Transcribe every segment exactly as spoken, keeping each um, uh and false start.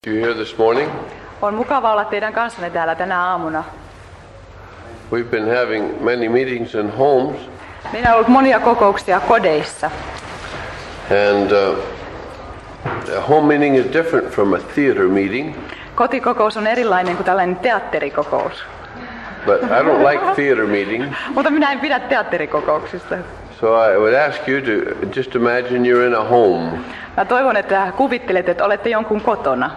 You here this morning? On mukava olla teidän kanssanne täällä tänä aamuna. We've been having many meetings in homes. Meillä on ollut monia kokouksia kodeissa. And uh, a home meeting is different from a theater meeting. Kotikokous on erilainen kuin tällainen teatterikokous. But I don't like theater meetings. Mutta minä en pidä teatterikokouksista. So I would ask you to just imagine you're in a home. Mä toivon, että kuvittelette, että olette jonkun kotona.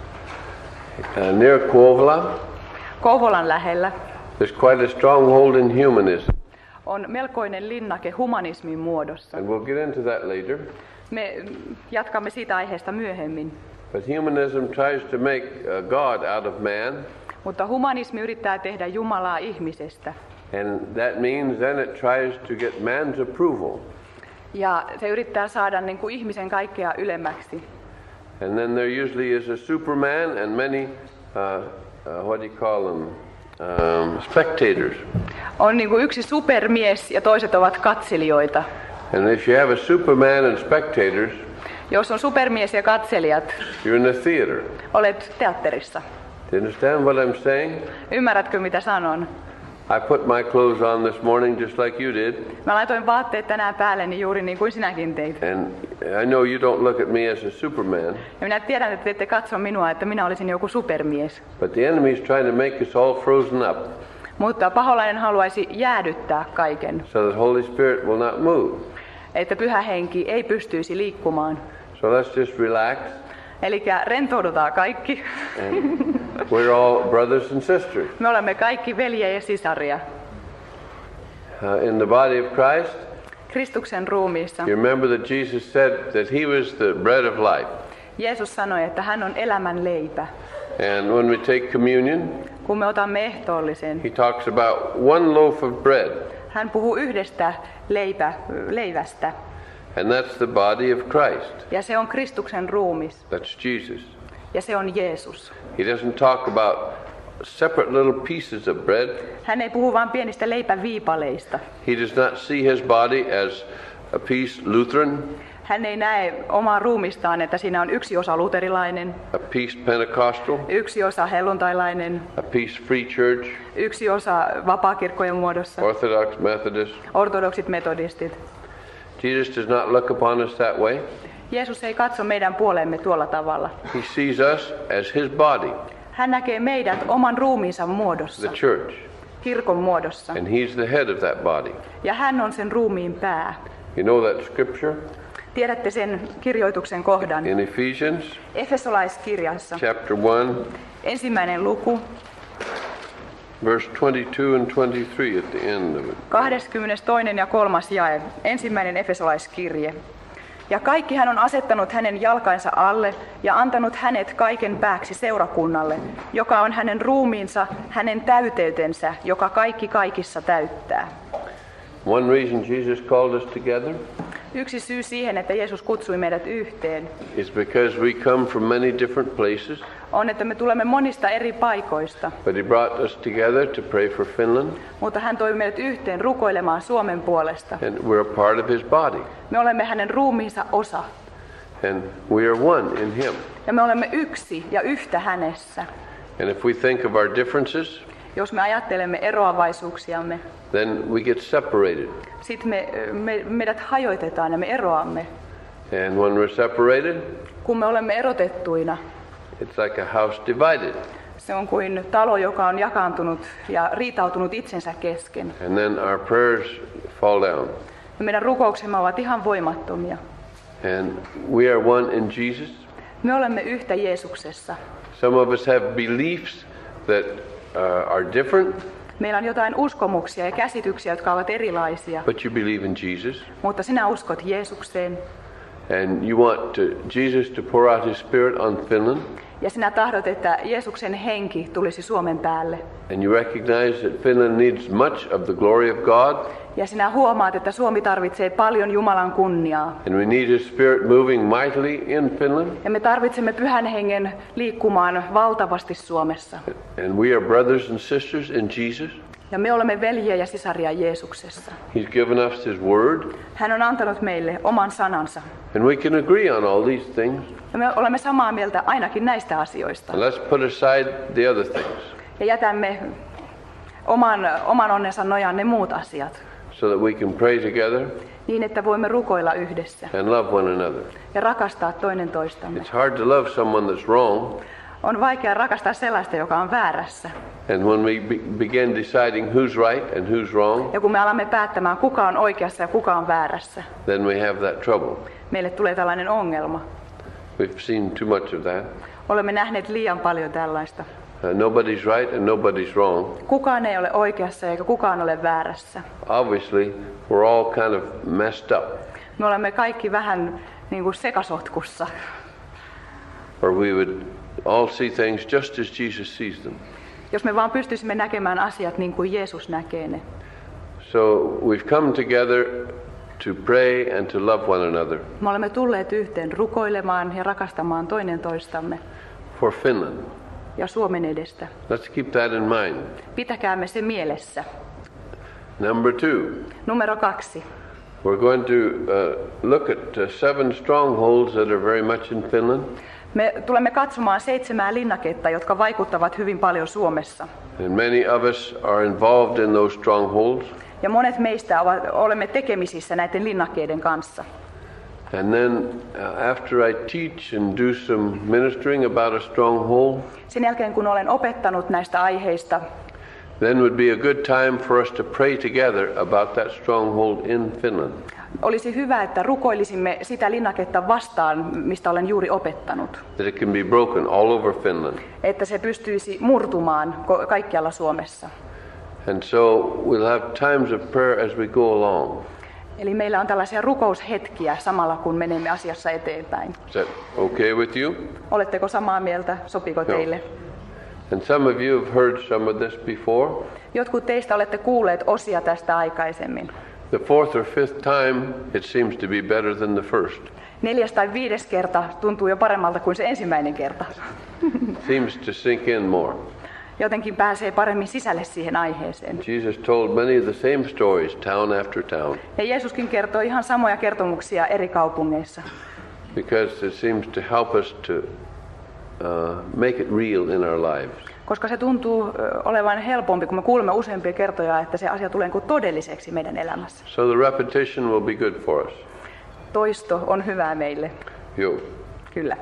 Uh, near Kouvola, Kouvolan lähellä there's quite a stronghold in humanism. on melkoinen linnake humanismin muodossa. And we'll get into that later. Me jatkamme siitä aiheesta myöhemmin. But humanism tries to make a God out of man. Mutta humanismi yrittää tehdä Jumalaa ihmisestä. And that means then it tries to get man's approval. Ja se yrittää saada niin kuin ihmisen kaikkea ylemmäksi. And then there usually is a Superman and many, uh, uh, what do you call them, um, spectators. On niin kuin yksi supermies ja toiset ovat katselijoita. And if you have a Superman and spectators, Jos on supermies ja katselijat, you're in a theater. olet teatterissa. Do you understand what I'm saying? Ymmärrätkö mitä sanon? I put my clothes on this morning just like you did. Mä laitoin vaatteet tänään päälleni juuri niin kuin sinäkin teit. And I know you don't look at me as a Superman. Ja minä tiedän, että te ette katso minua, että minä olisin joku supermies. But the enemy is trying to make us all frozen up Mutta paholainen haluaisi jäädyttää kaiken, so that Holy Spirit will not move. että pyhä henki ei pystyisi liikkumaan. So let's just relax. Eli rentoudutaan kaikki. And we're all brothers and sisters. Me olemme kaikki veljiä ja sisaria. Uh, in the body of Christ, Kristuksen ruumiissa. you remember that Jesus said that he was the bread of life. Jeesus sanoi, että hän on elämän leipä. And when we take communion, Kun me otamme ehtoollisen, he talks about one loaf of bread. hän puhuu yhdestä leipä, leivästä. And that's the body of Christ. Ja se on Kristuksen ruumis. That's Jesus. Ja se on Jeesus. He doesn't talk about separate little pieces of bread. Hän ei puhu vain pienistä leipäviipaleista. He does not see his body as a piece Lutheran, Hän ei näe omaa ruumistaan, että siinä on yksi osa luterilainen, a piece Pentecostal, yksi osa helluntailainen, a piece Free Church, yksi osa vapaakirkkojen muodossa, Orthodox, Methodist. ortodoksit, metodistit. Jesus does not look upon us that way. Jeesus ei katso meidän puoleemme tuolla tavalla. He sees us as his body, Hän näkee meidät oman ruumiinsa muodossa, the church, kirkon muodossa. and he's the head of that body. Ja hän on sen ruumiin pää. You know that scripture Tiedätte sen kirjoituksen kohdan in Ephesians Efesolaiskirjassa. chapter one, Ensimmäinen luku, verse twenty-two and twenty-three at the end of it. kaksikymmentätoinen ja kolmas jae, ensimmäinen Efesolaiskirje. Ja kaikki hän on asettanut hänen jalkainsa alle ja antanut hänet kaiken pääksi seurakunnalle, joka on hänen ruumiinsa, hänen täyteytensä, joka kaikki kaikissa täyttää. One reason Jesus called us together Yksi syy siihen, että Jeesus kutsui meidät yhteen, is because we come from many different places, on, että me tulemme monista eri paikoista, but he brought us together to pray for Finland, mutta hän toi meidät yhteen rukoilemaan Suomen puolesta. and we're a part of his body, Me olemme hänen ruumiinsa osa, and we are one in him. ja me olemme yksi ja yhtä hänessä. And if we think of our differences, Jos me ajattelemme eroavaisuuksiamme, then we get separated. sitten me, me, meidät hajoitetaan ja me eroamme. And when we're separated, Kun me olemme erotettuina, it's like a house divided. se on kuin talo, joka on jakaantunut ja riitautunut itsensä kesken. And then our prayers fall down. Ja meidän rukouksemme ovat ihan voimattomia. And we are one in Jesus. Me olemme yhtä Jeesuksessa. Some of us have beliefs that uh, are different, Meillä on jotain uskomuksia ja käsityksiä, jotka ovat erilaisia, but you believe in Jesus. mutta sinä uskot Jeesukseen And you want to, Jesus to pour out his spirit on Finland. ja sinä tahdot, että Jeesuksen henki tulisi Suomen päälle. And you recognize that Finland needs much of the glory of God. Ja sinä huomaat, että Suomi tarvitsee paljon Jumalan kunniaa. And we need his spirit moving mightily in Finland. Ja me tarvitsemme pyhän hengen liikkumaan valtavasti Suomessa. And we are brothers and sisters in Jesus. Ja me olemme veljiä ja sisaria Jeesuksessa. He's given us His Word. Hän on antanut meille oman sanansa. And we can agree on all these things. Ja me olemme samaa mieltä ainakin näistä asioista. And let's put aside the other things. Ja jätämme oman, oman onnensa nojaan ne muut asiat. So that we can pray together. Niin, että voimme rukoilla yhdessä. And love one another. Ja rakastaa toinen toistamme. It's hard to love someone that's wrong. On vaikea rakastaa sellaista, joka on väärässä. And when we be- begin deciding who's right and who's wrong, Ja kun me alamme päättämään, kuka on oikeassa ja kuka on väärässä, then we have that trouble. meille tulee tällainen ongelma. We've seen too much of that. Olemme nähneet liian paljon tällaista. Uh, nobody's right and nobody's wrong. Kukaan ei ole oikeassa eikä kukaan ole väärässä. Obviously, we're all kind of messed up. Me olemme kaikki vähän niin kuin sekasotkussa. Or we would all see things just as Jesus sees them. Jos me vaan pystyisimme näkemään asiat niin kuin Jeesus näkee ne. So we've come together to pray and to love one another Me olemme tulleet yhteen rukoilemaan ja rakastamaan toinen toistamme for Finland. ja Suomen edestä. Let's keep that in mind. Pitäkäämme se mielessä. Number two, Numero kaksi. we're going to uh, look at uh, seven strongholds that are very much in Finland. Me tulemme katsomaan seitsemää linnaketta, jotka vaikuttavat hyvin paljon Suomessa. And many of us are involved in those strongholds. Ja monet meistä ovat, olemme tekemisissä näiden linnakkeiden kanssa. And then uh, after I teach and do some ministering about a stronghold, Sen jälkeen kun olen opettanut näistä aiheista, then would be a good time for us to pray together about that stronghold in Finland. olisi hyvä, että rukoilisimme sitä linnaketta vastaan, mistä olen juuri opettanut. That it can be broken all over Finland. Että se pystyisi murtumaan ko- kaikkialla Suomessa. And so we'll have times of prayer as we go along. Eli meillä on tällaisia rukoushetkiä samalla kun menemme asiassa eteenpäin. Is that okay with you? Oletteko samaa mieltä? Sopiko teille? And some of you have heard some of this before. Jotkut teistä olette kuulleet osia tästä aikaisemmin. The fourth or fifth time, it seems to be better than the first. Neljäs tai viides kerta tuntuu jo paremmalta kuin se ensimmäinen kerta. Seems to sink in more. Jotenkin pääsee paremmin sisälle siihen aiheeseen. Jesus told many of the same stories, town after town, Ja Jeesuskin kertoo ihan samoja kertomuksia eri kaupungeissa. because it seems to help us to uh, make it real in our lives. Koska se tuntuu ö, olevan helpompi, kun me kuulemme useampia kertoja, että se asia tulee kuin todelliseksi meidän elämässä. So the repetition will be good for us. Toisto on hyvää meille. Yo. Kyllä.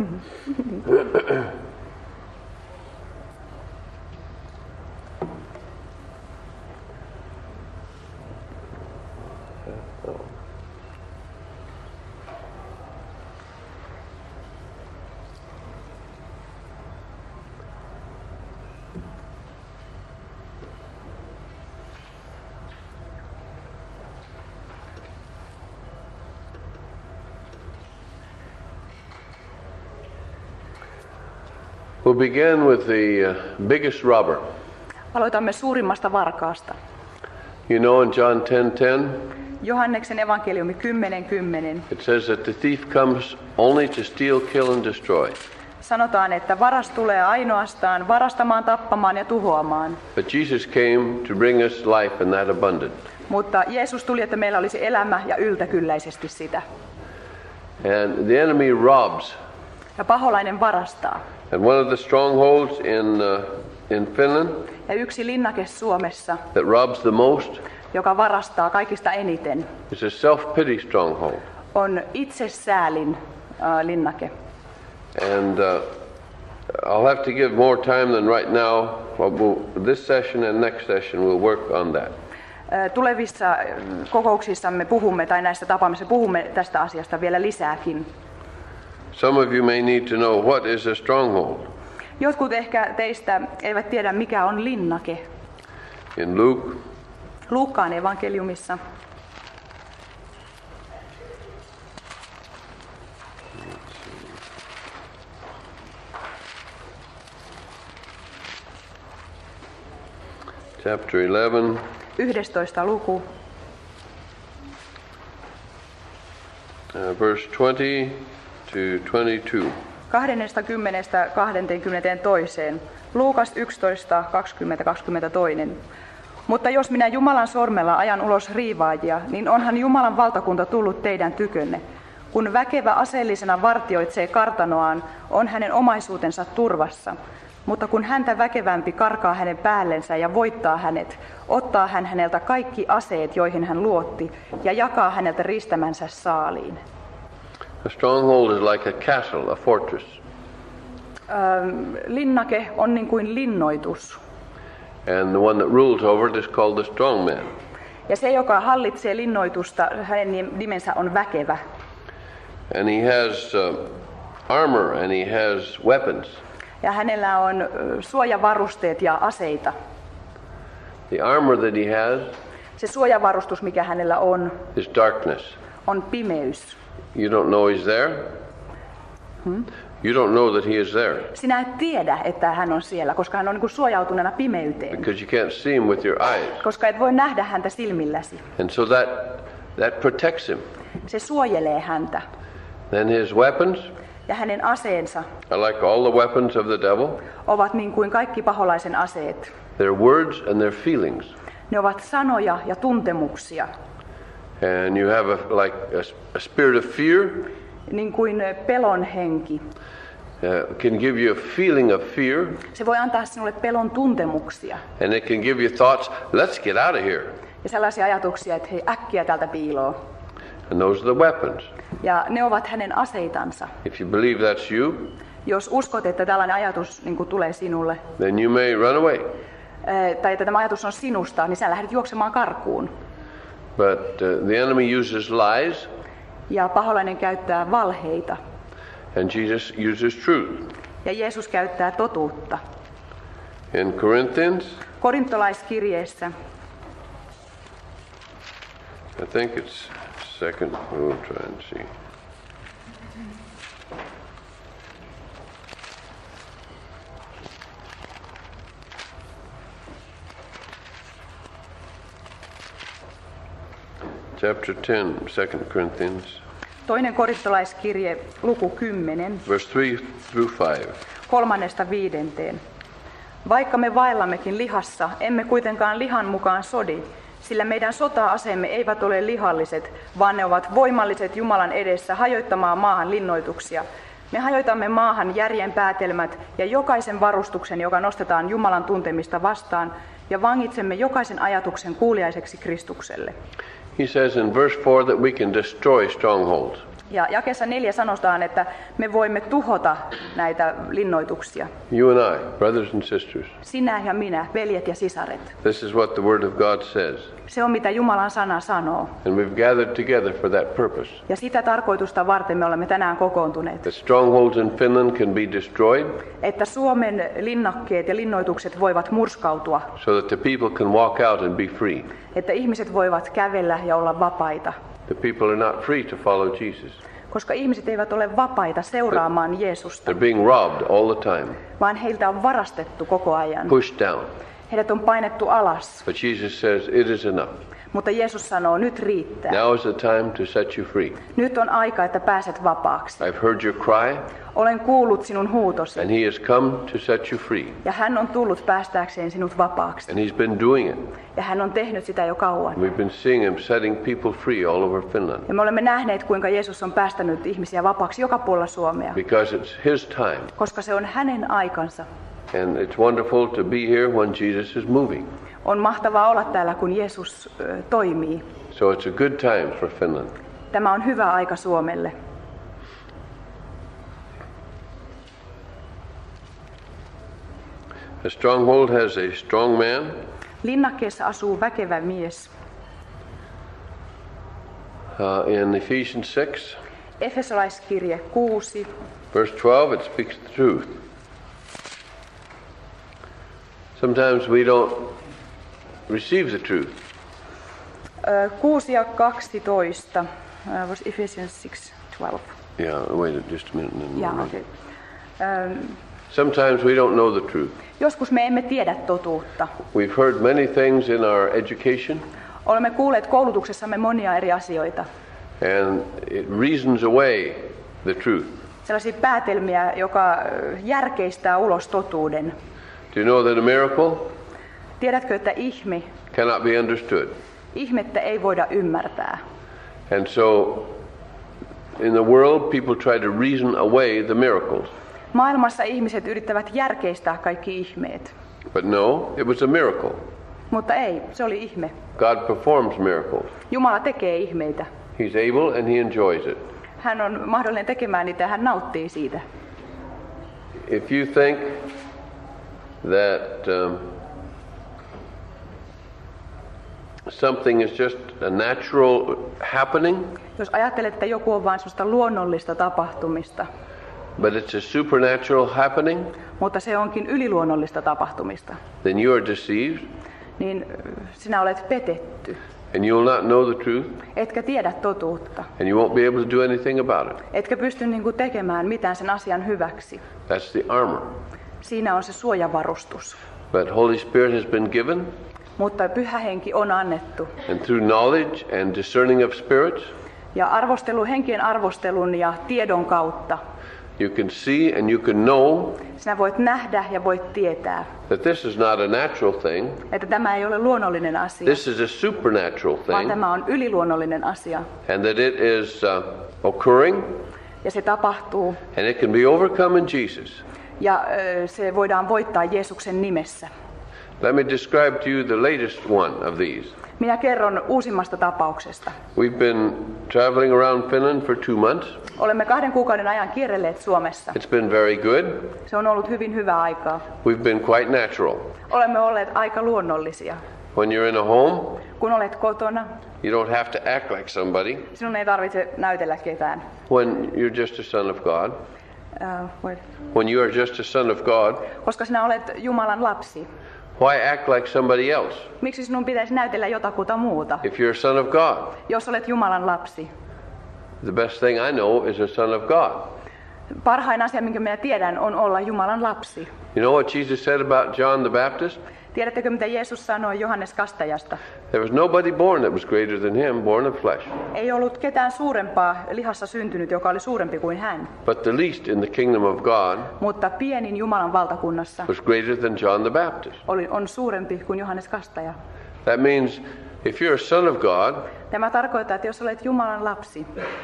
We'll begin with the uh, biggest robber. Aloitamme suurimmasta varkaasta. You know in John ten ten, Johanneksen evankeliumi kymmenen kymmenen. it says that the thief comes only to steal, kill and destroy. Sanotaan, että varas tulee ainoastaan varastamaan, tappamaan ja tuhoamaan. But Jesus came to bring us life and that abundant. Mutta Jeesus tuli, että meillä olisi elämä ja yltäkylläisesti sitä. And the enemy robs. Ja paholainen varastaa. And one of the strongholds in uh, in Finland Ja yksi linnake Suomessa, that robs the most joka varastaa kaikista eniten, is a self-pity stronghold. on itsesäälin äh, linnake. And uh, I'll have to give more time than right now. Well, we'll, this session and next session we'll work on that. Äh, Tulevissa äh, kokouksissamme puhumme, tai näissä tapaamissa puhumme tästä asiasta vielä lisääkin. Some of you may need to know what is a stronghold. Jotkut ehkä teistä eivät tiedä, mikä on linnake. In Luke, Luukkaan evankeliumissa chapter eleven, yhdestoista luku, uh, verse twenty to twenty-two. kaksikymmentä kaksikymmentätoiseen. Luukas yksitoista kaksikymmentä kaksikymmentätoinen. Mutta jos minä Jumalan sormella ajan ulos riivaajia, niin onhan Jumalan valtakunta tullut teidän tykönne. Kun väkevä aseellisena vartioitsee kartanoaan, on hänen omaisuutensa turvassa. Mutta kun häntä väkevämpi karkaa hänen päällensä ja voittaa hänet, ottaa hän häneltä kaikki aseet, joihin hän luotti, ja jakaa häneltä riistämänsä saaliin. A stronghold is like a castle, a fortress. Ähm, linnake on niin kuin linnoitus. And the one that rules over it is called the strong man. Ja se, joka hallitsee linnoitusta, hänen nimensä on väkevä. And he has uh, armor and he has weapons. Ja hänellä on suojavarusteet ja aseita. The armor that he has Se suojavarustus, mikä hänellä on, is darkness. on pimeys. You don't know he's there. Hmm? You don't know that he is there. Sinä et tiedä, että hän on siellä, koska hän on niin kuin suojautuneena pimeyteen. Because you can't see him with your eyes. Koska et voi nähdä häntä silmilläsi. And so that that protects him. Se suojelee häntä. Then his weapons Ja hänen aseensa are like all the weapons of the devil. ovat niin kuin kaikki paholaisen aseet. They're words and they're feelings. Ne ovat sanoja ja tuntemuksia. And you have a, like a, a spirit of fear. Niin kuin pelon henki. Uh, can give you a feeling of fear. Se voi antaa sinulle pelon tuntemuksia. And it can give you thoughts, let's get out of here. Ja sellaisia ajatuksia, että hei, äkkiä täältä piiloo. And those are the weapons. Ja ne ovat hänen aseitansa. If you believe that's you, Jos uskot, että tällainen ajatus niin kuin tulee sinulle, then you may run away. tai että tämä ajatus on sinusta, niin sä lähdet juoksemaan karkuun. But uh, the enemy uses lies, Ja paholainen käyttää valheita. and Jesus uses truth. Ja Jeesus käyttää totuutta. In Corinthians, Korintolaiskirjeessä, I think it's second, we'll try and see. Chapter ten, Second Corinthians, toinen korintolaiskirje, luku kymmenen, verse three through five. kolmannesta viidenteen. Vaikka me vaellammekin lihassa, emme kuitenkaan lihan mukaan sodi, sillä meidän sota-aseemme eivät ole lihalliset, vaan ne ovat voimalliset Jumalan edessä hajoittamaan maahan linnoituksia. Me hajoitamme maahan järjen päätelmät ja jokaisen varustuksen, joka nostetaan Jumalan tuntemista vastaan, ja vangitsemme jokaisen ajatuksen kuuliaiseksi Kristukselle. He says in verse four that we can destroy strongholds. Ja jakeessa neljä sanotaan, että me voimme tuhota näitä linnoituksia. You and I, brothers and sisters. Sinä ja minä, veljet ja sisaret. This is what the Word of God says. Se on mitä Jumalan sana sanoo. And we've gathered together for that purpose. Ja sitä tarkoitusta varten me olemme tänään kokoontuneet. The strongholds in Finland can be destroyed. Että Suomen linnakkeet ja linnoitukset voivat murskautua. So that the people can walk out and be free. Että ihmiset voivat kävellä ja olla vapaita. The people are not free to follow Jesus. Koska ihmiset eivät ole vapaita seuraamaan Jeesusta, They're being robbed all the time. vaan heiltä on varastettu koko ajan. Pushed down. Heidät on painettu alas. But Jesus says it is enough. Mutta Jeesus sanoo, nyt riittää. Now is the time to set you free. Nyt on aika, että pääset vapaaksi. I've heard your cry, Olen kuullut sinun huutosi. and he has come to set you free. Ja hän on tullut päästääkseen sinut vapaaksi. And he's been doing it. Ja hän on tehnyt sitä jo kauan. We've been seeing him setting people free all over Finland. Ja me olemme nähneet, kuinka Jeesus on päästänyt ihmisiä vapaaksi joka puolella Suomea. Because it's his time. Koska se on hänen aikansa. And it's wonderful to be here when Jesus is moving. On mahtavaa olla täällä, kun Jeesus ö, toimii. So it's a good time for Finland. Tämä on hyvä aika Suomelle. A stronghold has a strong man. Linnakkeessa asuu väkevä mies. Uh, in Ephesians six, Efesolaiskirje kuusi, verse twelve, it speaks the truth. Sometimes we don't receive the truth. ö, kuusi ja kaksitoista. Uh, was Ephesians six twelve. Yeah, wait just a minute. and then Ja, we'll okay. read. Ö, Sometimes we don't know the truth. joskus me emme tiedä totuutta. We've heard many things in our education, Olemme kuulleet koulutuksessamme monia eri asioita. and it reasons away the truth. Sellaisia päätelmiä, joka ö, järkeistää ulos totuuden. Do you know that a miracle Tiedätkö, että ihme cannot be understood. Ihmettä ei voida ymmärtää. And so in the world people try to reason away the miracles. Maailmassa ihmiset yrittävät järkeistää kaikki ihmeet. But no, it was a miracle. Mutta ei, se oli ihme. God performs miracles. Jumala tekee ihmeitä. He's able and he enjoys it. Hän on mahdollinen tekemään niitä ja hän nauttii siitä. If you think that um, something is just a natural happening, Jos ajattelet, että joku on vain sellaista luonnollista tapahtumista, but it's a supernatural happening, mutta se onkin yliluonnollista tapahtumista, then you are deceived niin sinä olet petetty, and you will not know the truth etkä tiedä totuutta, and you won't be able to do anything about it. etkä pysty niin kuin tekemään mitään sen asian hyväksi. That's the armor. Siinä on se suojavarustus. But Holy Spirit has been given, Mutta Pyhä Henki on annettu. and through knowledge and discerning of spirits, Ja arvostelu, henkien arvostelun ja tiedon kautta you can see and you can know sinä voit nähdä ja voit tietää, that this is not a natural thing, että tämä ei ole luonnollinen asia, this is a supernatural vaan thing, tämä on yliluonnollinen asia. and that it is uh, occurring, Ja se tapahtuu and it can be overcome in Jesus. ja ö, se voidaan voittaa Jeesuksen nimessä. Let me describe to you the latest one of these. Minä kerron uusimmasta tapauksesta. We've been traveling around Finland for two months. Olemme kahden kuukauden ajan kierrelleet Suomessa. It's been very good. Se on ollut hyvin hyvää aikaa. We've been quite natural. Olemme olleet aika luonnollisia. When you're in a home, Kun olet kotona, you don't have to act like somebody. sinun ei tarvitse näytellä ketään. When you're just a son of God, Uh, wait. when you are just a son of God, Koska sinä olet Jumalan lapsi. why act like somebody else? Miksi sinun pitäisi näytellä jotakuta muuta? If you're a son of God, Jos olet Jumalan lapsi. the best thing I know is a son of God. Parhain asia, minkä minä tiedän, on olla Jumalan lapsi. You know what Jesus said about John the Baptist? Tiedättekö, mitä Jeesus sanoi Johannes Kastajasta? There was nobody born that was greater than him, born of flesh. Ei ollut ketään suurempaa lihassa syntynyt, joka oli suurempi kuin hän. But the least in the kingdom of God Mutta pienin Jumalan valtakunnassa was greater than John the Baptist. oli, on suurempi kuin Johannes Kastaja. That means if you're a son of God, Tämä tarkoittaa, että jos olet Jumalan lapsi,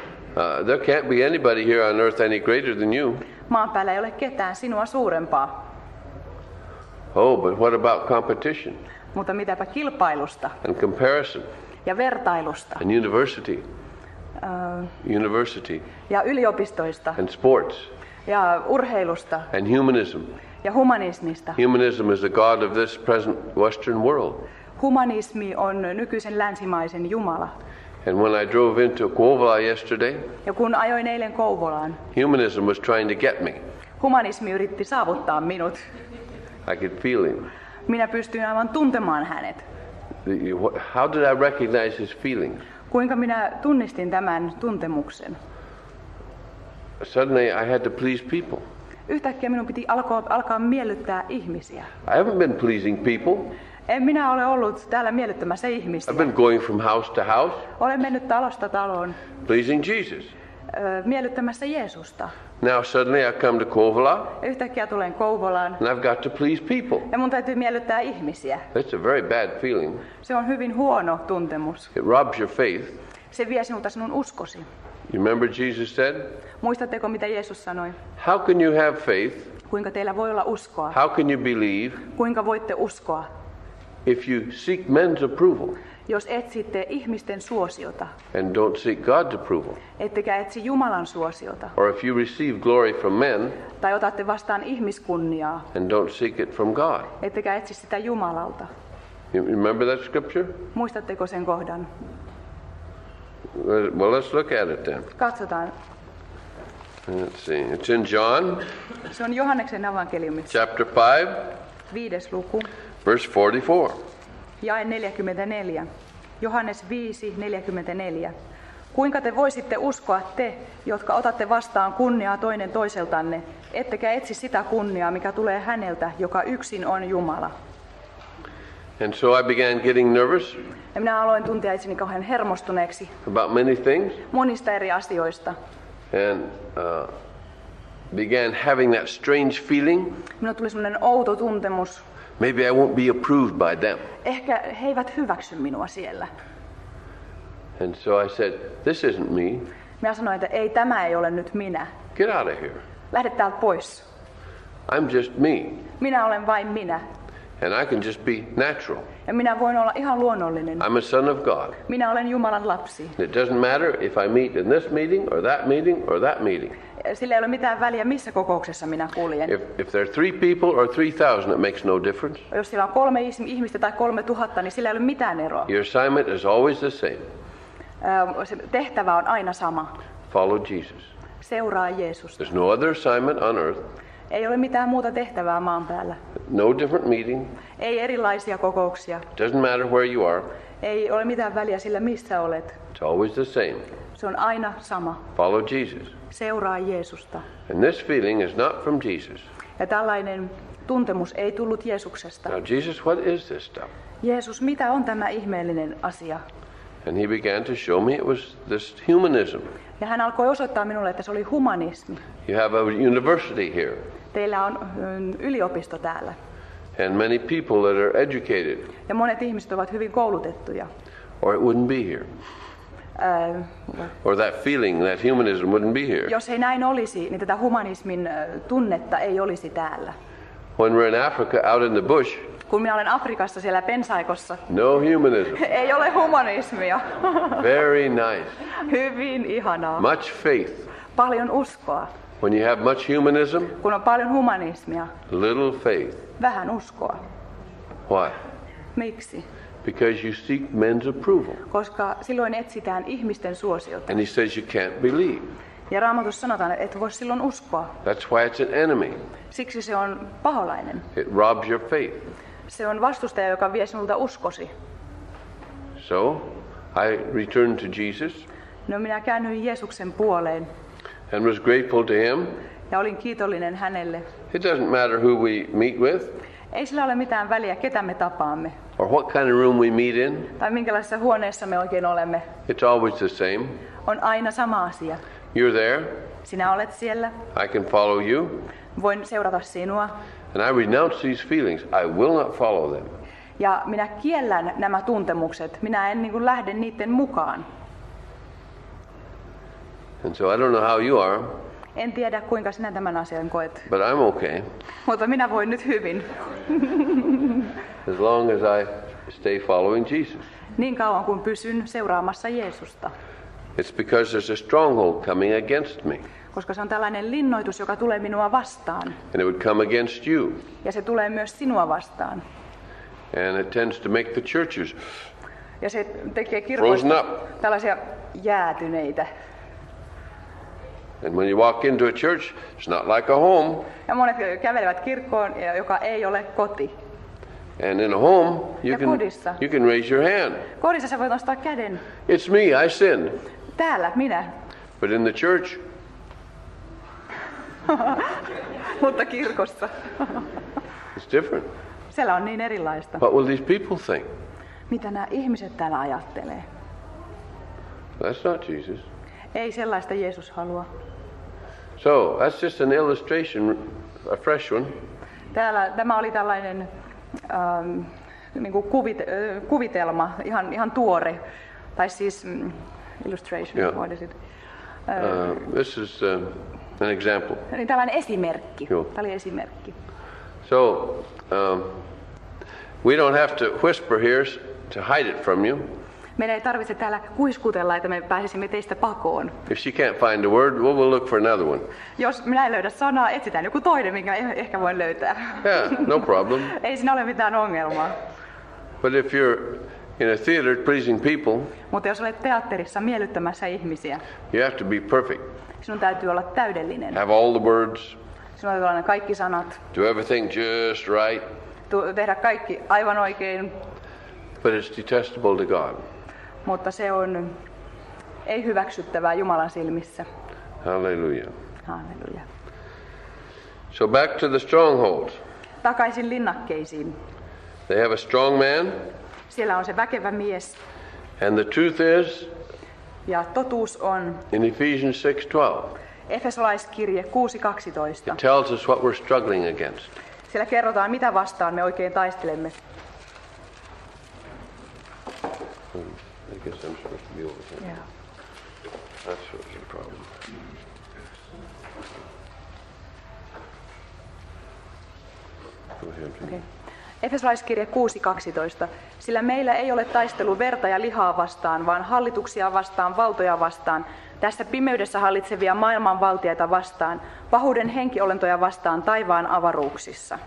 uh, there can't be anybody here on earth any greater than you. maan päällä ei ole ketään sinua suurempaa. Oh, but what about competition Mutta mitäpä kilpailusta and comparison ja vertailusta and university, uh, university ja yliopistoista and sports ja urheilusta and humanism? ja humanismista. Humanism is the God of this present Western world. Humanismi on nykyisen länsimaisen Jumala. And when I drove into Kouvola yesterday, Ja kun ajoin eilen Kouvolaan, humanism was trying to get me. humanismi yritti saavuttaa minut. I could feel him. Minä pystyin aivan tuntemaan hänet. The- what- How did I recognize his feelings? Kuinka minä tunnistin tämän tuntemuksen? Suddenly I had to please people. Yhtäkkiä minun piti alkaa, alkaa miellyttää ihmisiä. I haven't been pleasing people. En minä ole ollut täällä miellyttämässä ihmisiä. I've been going from house to house, Olen mennyt talosta taloon pleasing Jesus. ö, miellyttämässä Jeesusta. Now suddenly I come to Kouvola Yhtäkkiä tulen Kouvolaan and I've got to please people. ja mun täytyy miellyttää ihmisiä. That's a very bad feeling. Se on hyvin huono tuntemus. It robs your faith. Se vie sinulta sinun uskosi. You remember Jesus said, Muistatteko, mitä Jeesus sanoi? how can you have faith? Kuinka teillä voi olla uskoa? How can you believe Kuinka voitte uskoa, if you seek men's approval jos etsitte ihmisten suosiota, and don't seek God's approval? ettekä etsi Jumalan suosiota, Or if you receive glory from men tai otatte vastaan ihmiskunniaa, and don't seek it from God? ettekä etsi sitä Jumalalta? You remember that scripture? Muistatteko sen kohdan? Well, let's look at it then. Katsotaan. Let's see. It's in John Se on Johanneksen evankeliumissa, chapter five, viides luku, verse forty-four. jae neljäkymmentäneljä. Johannes viisi, neljäkymmentäneljä. Kuinka te voisitte uskoa te, jotka otatte vastaan kunniaa toinen toiseltanne, ettekä etsi sitä kunniaa, mikä tulee häneltä, joka yksin on Jumala? And so I began getting nervous Ja minä aloin tuntea itseni kauhean hermostuneeksi about many things monista eri asioista. and uh, began having that strange feeling Minulle tuli sellainen outo tuntemus, Maybe I won't be approved by them. Ehkä he eivät hyväksy minua siellä. And so I said, this isn't me. Minä sanoin, että ei, tämä ei ole nyt minä. Get out of here. Lähde täältä pois. I'm just me. Minä olen vain minä. And I can just be natural. Ja minä voin olla ihan luonnollinen. I'm a son of God. Minä olen Jumalan lapsi. It doesn't matter if I meet in this meeting or that meeting or that meeting. Sillä ei ole mitään väliä, missä kokouksessa minä kuljen. If, if there are three people or three thousand, it makes no difference. Jos sillä on kolme ihmistä tai kolme tuhatta, niin sillä ei ole mitään eroa. Your assignment is always the same. Se tehtävä on aina sama. Follow Jesus. Seuraa Jeesusta. There's no other assignment on earth. Ei ole mitään muuta tehtävää maan päällä. No different meeting. Ei erilaisia kokouksia. Doesn't matter where you are. Ei ole mitään väliä sillä, missä olet. It's always the same. Se on aina sama. Follow Jesus. Seuraa Jeesusta. And this feeling is not from Jesus. Ja tällainen tuntemus ei tullut Jeesuksesta. Now, Jesus, what is this stuff? Jeesus, mitä on tämä ihmeellinen asia? And he began to show me it was this humanism. Ja hän alkoi osoittaa minulle, että se oli humanismi. You have a university here. Teillä on yliopisto täällä. And many people that are educated. Ja monet ihmiset ovat hyvin koulutettuja. Or it wouldn't be here. Uh, Or that feeling, that humanism wouldn't be here. Jos ei näin olisi, niin tätä humanismin tunnetta ei olisi täällä. When we're in Africa, out in the bush, kun minä olen Afrikassa siellä pensaikossa, no humanism. Ei ole humanismia. Very nice. Hyvin ihanaa. Much faith. Paljon uskoa. When you have much humanism, kun on paljon humanismia, little faith. Vähän uskoa. Why? Miksi? Because you seek men's approval. Koska silloin etsitään ihmisten suosiota. And he says you can't believe. Ja Raamatussa sanotaan, että et voi silloin uskoa. That's why it's an enemy. Siksi se on paholainen. It robs your faith. Se on vastustaja, joka vie sinulta uskosi. So, I returned to Jesus. No minä käännyin Jeesuksen puoleen. And was grateful to him. Ja olin kiitollinen hänelle. It doesn't matter who we meet with. Ei sillä ole mitään väliä, ketä me tapaamme. Or what kind of room we meet in. Tai minkälaisessa huoneessa me oikein olemme. It's always the same. On aina sama asia. You're there. Sinä olet siellä. I can follow you. Voin seurata sinua. And I renounce these feelings. I will not follow them. Ja minä kiellän nämä tuntemukset. Minä en niin kuin lähde niiden mukaan. And so I don't know how you are. En tiedä, kuinka sinä tämän asian koet. But I'm okay. Mutta minä voin nyt hyvin. As long as I stay following Jesus. Niin kauan kuin pysyn seuraamassa Jeesusta. It's because there's a stronghold coming against me. Koska se on tällainen linnoitus, joka tulee minua vastaan. And it would come against you. Ja se tulee myös sinua vastaan. And it tends to make the churches ja se tekee kirkoista tällaisia jäätyneitä. And when you walk into a church, it's not like a home. Ja monet kävelevät kirkkoon, joka ei ole koti. And in a home, you can, kodissa. you can raise your hand. Kodissa sä voit nostaa käden. It's me, I sinned. Täällä, minä. But in the church, mutta kirkossa. it's different. Siellä on niin erilaista. What will these people think? Mitä nämä ihmiset täällä ajattelee? That's not Jesus. Ei sellaista Jeesus halua. So, that's just an illustration, a fresh one. Täällä, tämä oli tällainen ähm, niin kuin kuvit, äh, kuvitelma, ihan, ihan tuore. Tai siis mm, illustration, yeah. what is it? Uh, uh, this is uh, an example. Niin tällainen esimerkki. Joo. Tämä oli esimerkki. So, um, we don't have to whisper here to hide it from you. Meidän ei tarvitse täällä kuiskutella, että me pääsisimme teistä pakoon. If she can't find a word, we'll, we'll look for another one. Jos minä en löydä sanaa, etsitään joku toinen, minkä ehkä voin löytää. Yeah, no problem. Ei siinä ole mitään ongelmaa. But if you're in a theater pleasing people, mutta jos olet teatterissa miellyttämässä ihmisiä, you have to be perfect. Sinun täytyy olla täydellinen. Have all the words. Sinun täytyy olla kaikki sanat. Do everything just right. Tehdä kaikki aivan oikein. But it's detestable to God. Mutta se on ei hyväksyttävää Jumalan silmissä. Hallelujah. Halleluja. So back to the strongholds. Takaisin linnakkeisiin. They have a strong man. Siellä on se väkevä mies. And the truth is, ja totuus on in Ephesians six twelve. Efesolaiskirje kuusi kaksitoista. It tells us what we're struggling against. Siellä kerrotaan, mitä vastaan me oikein taistelemme. I guess I'm supposed to be over here. Yeah. That's what's the problem. Go ahead. Okay. Efesolaiskirje kuusi kaksitoista. Sillä meillä ei ole taistelu verta ja lihaa vastaan, vaan hallituksia vastaan, valtoja vastaan, tässä pimeydessä hallitsevia maailmanvaltiaita vastaan, pahuuden henkiolentoja vastaan taivaan avaruuksissa.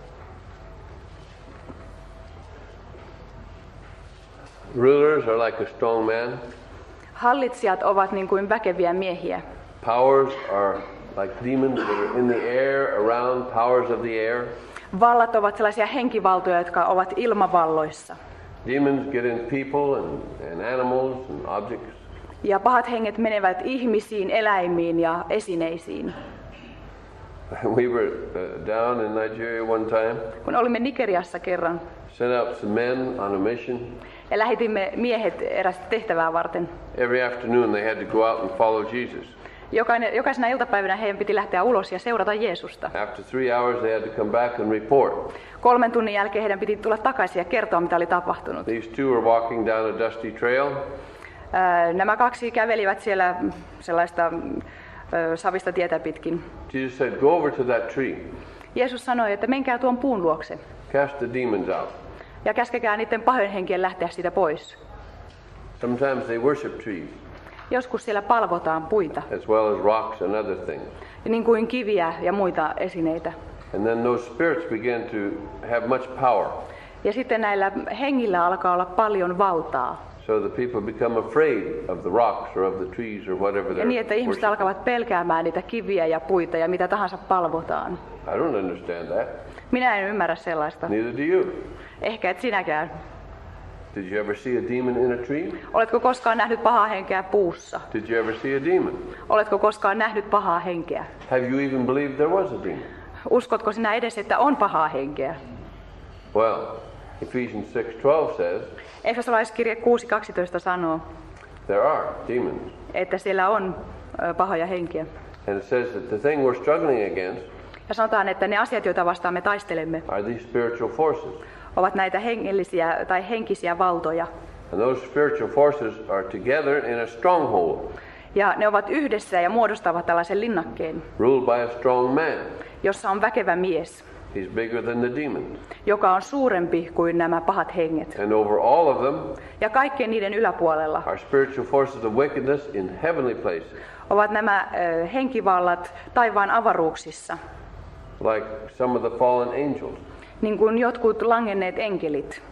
Rulers are like a strong man. Hallitsijat ovat niin kuin väkeviä miehiä. Powers are like demons that are in the air, around powers of the air. Vallat ovat sellaisia henkivaltoja, jotka ovat ilmavalloissa. Demons get in people and, and animals and objects. Ja pahat henget menevät ihmisiin, eläimiin ja esineisiin. We were uh, down in Nigeria one time. Kun olimme Nigeriassa kerran Sent out some men on a mission. ja lähetimme miehet erästä tehtävää varten. Every afternoon they had to go out and follow Jesus. Jokainen, jokaisena iltapäivänä heidän piti lähteä ulos ja seurata Jeesusta. After three hours they had to come back and report. Kolmen tunnin jälkeen heidän piti tulla takaisin ja kertoa, mitä oli tapahtunut. These two were walking down a dusty trail. Ää, Nämä kaksi kävelivät siellä sellaista ö, savista tietä pitkin. Jesus said, go over to that tree. Jeesus sanoi, että menkää tuon puun luokse Cast the demons out. ja käskekää niiden pahoinhenkien lähteä siitä pois. Sometimes they worship trees Joskus siellä palvotaan puita, as well as rocks and other things. niin kuin kiviä ja muita esineitä. And then those spirits begin to have much power. Ja sitten näillä hengillä alkaa olla paljon valtaa. So the people become afraid of the rocks or of the trees or whatever Ja niin, että they're ihmiset worshiping. alkavat pelkäämään niitä kiviä ja puita ja mitä tahansa palvotaan. I don't understand that. Minä en ymmärrä sellaista. Neither do you. Ehkä et sinäkään. Did you ever see a demon in a tree? Oletko koskaan nähnyt pahaa henkeä puussa? Did you ever see a demon? Oletko koskaan nähnyt pahaa henkeä? Have you even believed there was a demon? Uskotko sinä edes, että on pahaa henkeä? Well, Ephesians six twelve says Efesolaiskirje kuusi kaksitoista sanoo, there are demons. että siellä on ö, pahoja henkiä. And it says that the thing we're struggling against Ja sanotaan, että ne asiat, joita vastaan me taistelemme, are these spiritual forces. ovat näitä hengellisiä tai henkisiä valtoja. And those spiritual forces are together in a stronghold, Ja ne ovat yhdessä ja muodostavat tällaisen linnakkeen, ruled by a strong man. jossa on väkevä mies, He's bigger than the demons. joka on suurempi kuin nämä pahat henget. And over all of them Ja kaikkien niiden yläpuolella are spiritual forces of wickedness in heavenly places, ovat nämä ö, henkivallat taivaan avaruuksissa, like some of the fallen angels. niin kuin jotkut langenneet enkelit.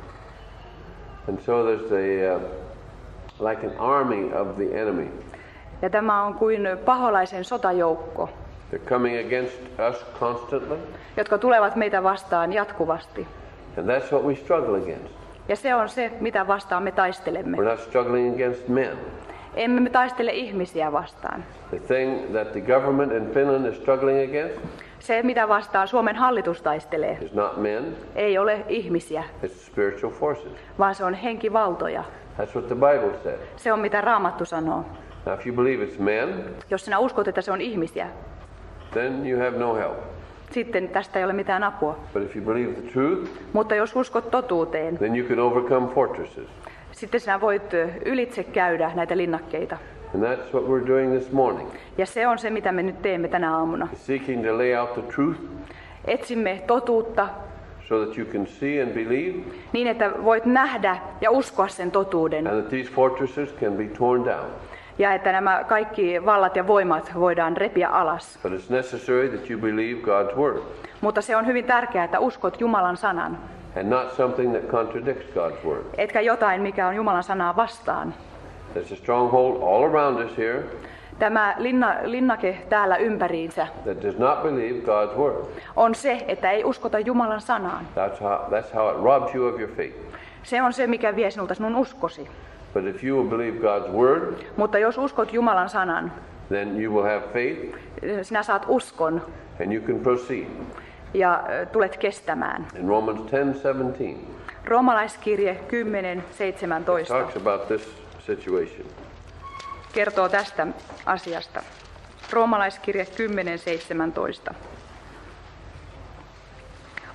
And so there's a uh, like an army of the enemy. Ja tämä on kuin paholaisen sotajoukko, They're coming against us constantly, jotka tulevat meitä vastaan jatkuvasti. and that's what we struggle against. Ja se on se, mitä vastaan me taistelemme. We're not struggling against men. Emme me taistele ihmisiä vastaan. The thing that the government in Finland is struggling against Se, mitä vastaan Suomen hallitus taistelee, is not men, ei ole ihmisiä, it's spiritual forces. vaan se on henkivaltoja. That's what the Bible says. Se on, mitä Raamattu sanoo. Now, if you believe it's men, Jos sinä uskot, että se on ihmisiä, then you have no help. sitten tästä ei ole mitään apua. But if you believe the truth, Mutta jos uskot totuuteen, then you can overcome fortresses. sitten sinä voit ö, ylitse käydä näitä linnakkeita. And that's what we're doing this morning. Ja se on se, mitä me nyt teemme tänä aamuna. Seeking to lay out the truth Etsimme totuutta so that you can see and believe, niin, että voit nähdä ja uskoa sen totuuden. and that these fortresses can be torn down. Ja että nämä kaikki vallat ja voimat voidaan repiä alas. But it's necessary that you believe God's word, Mutta se on hyvin tärkeää, että uskot Jumalan sanan, and not something that contradicts God's word. etkä jotain, mikä on Jumalan sanaa vastaan. There's a stronghold all around us here Tämä linna, linnake täällä ympäriinsä that does not believe God's word. on se, että ei uskota Jumalan sanaan. That's how, that's how it robs you of your faith. Se on se, mikä vie sinulta sinun uskosi. But if you will believe God's word, Mutta jos uskot Jumalan sanan, then you will have faith sinä saat uskon and you can proceed. ja ö, tulet kestämään. In Romans ten seventeen, Roomalaiskirje kymmenen seitsemäntoista talks about this situation. kertoo tästä asiasta. Roomalaiskirje kymmenen seitsemäntoista.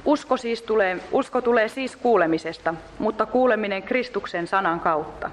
Usko, siis tulee, usko tulee siis kuulemisesta, mutta kuuleminen Kristuksen sanan kautta.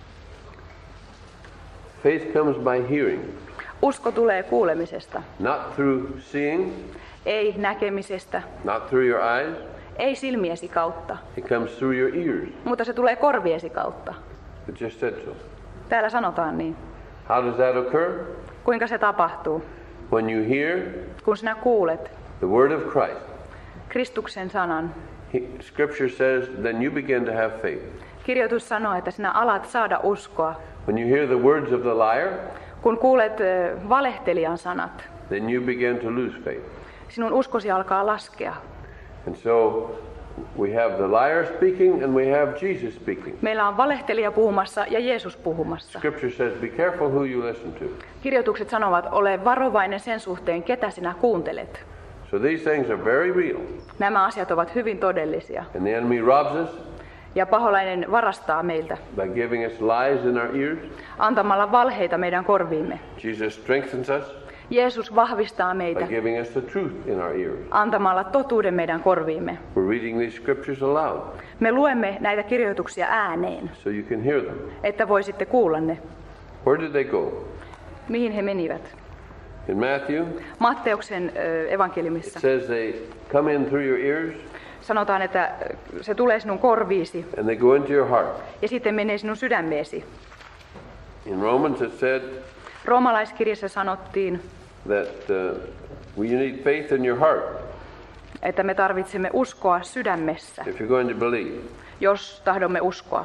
Faith comes by hearing. Usko tulee kuulemisesta. Not through seeing, Ei näkemisestä, not through your eyes. ei silmiesi kautta, It comes through your ears. mutta se tulee korviesi kautta. It just said so. Täällä sanotaan niin. How does that occur? Kuinka se tapahtuu? When you hear Kun sinä kuulet the word of Christ, Kristuksen sanan, he, Scripture says, then you begin to have faith. kirjoitus sanoo, että sinä alat saada uskoa. When you hear the words of the liar, Kun kuulet ö, valehtelijan sanat, then you begin to lose faith. sinun uskosi alkaa laskea. And so we have the liar speaking and we have Jesus speaking. Meillä on valehtelija puhumassa ja Jeesus puhumassa. Scripture says, be careful who you listen to. Kirjoitukset sanovat, ole varovainen sen suhteen, ketä sinä kuuntelet. So these things are very real. Nämä asiat ovat hyvin todellisia. And the enemy robs us Ja paholainen varastaa meiltä by giving us lies in our ears. antamalla valheita meidän korviimme. Jesus strengthens us Jeesus vahvistaa by meitä giving us the truth in our ears. antamalla totuuden meidän korviimme. We're reading these scriptures aloud Me luemme näitä kirjoituksia ääneen, so you can hear them. että voisitte kuulla ne. Where did they go? Mihin he menivät? In Matthew, Matteuksen ö, it evankeliumissa says they come in through your ears sanotaan, että se tulee sinun korviisi and they go into your heart. ja sitten menee sinun sydämeesi. In Romans it said Roomalaiskirjassa sanottiin, that uh, well, you need faith in your heart että me tarvitsemme uskoa sydämessä, if you're going to believe. jos tahdomme uskoa.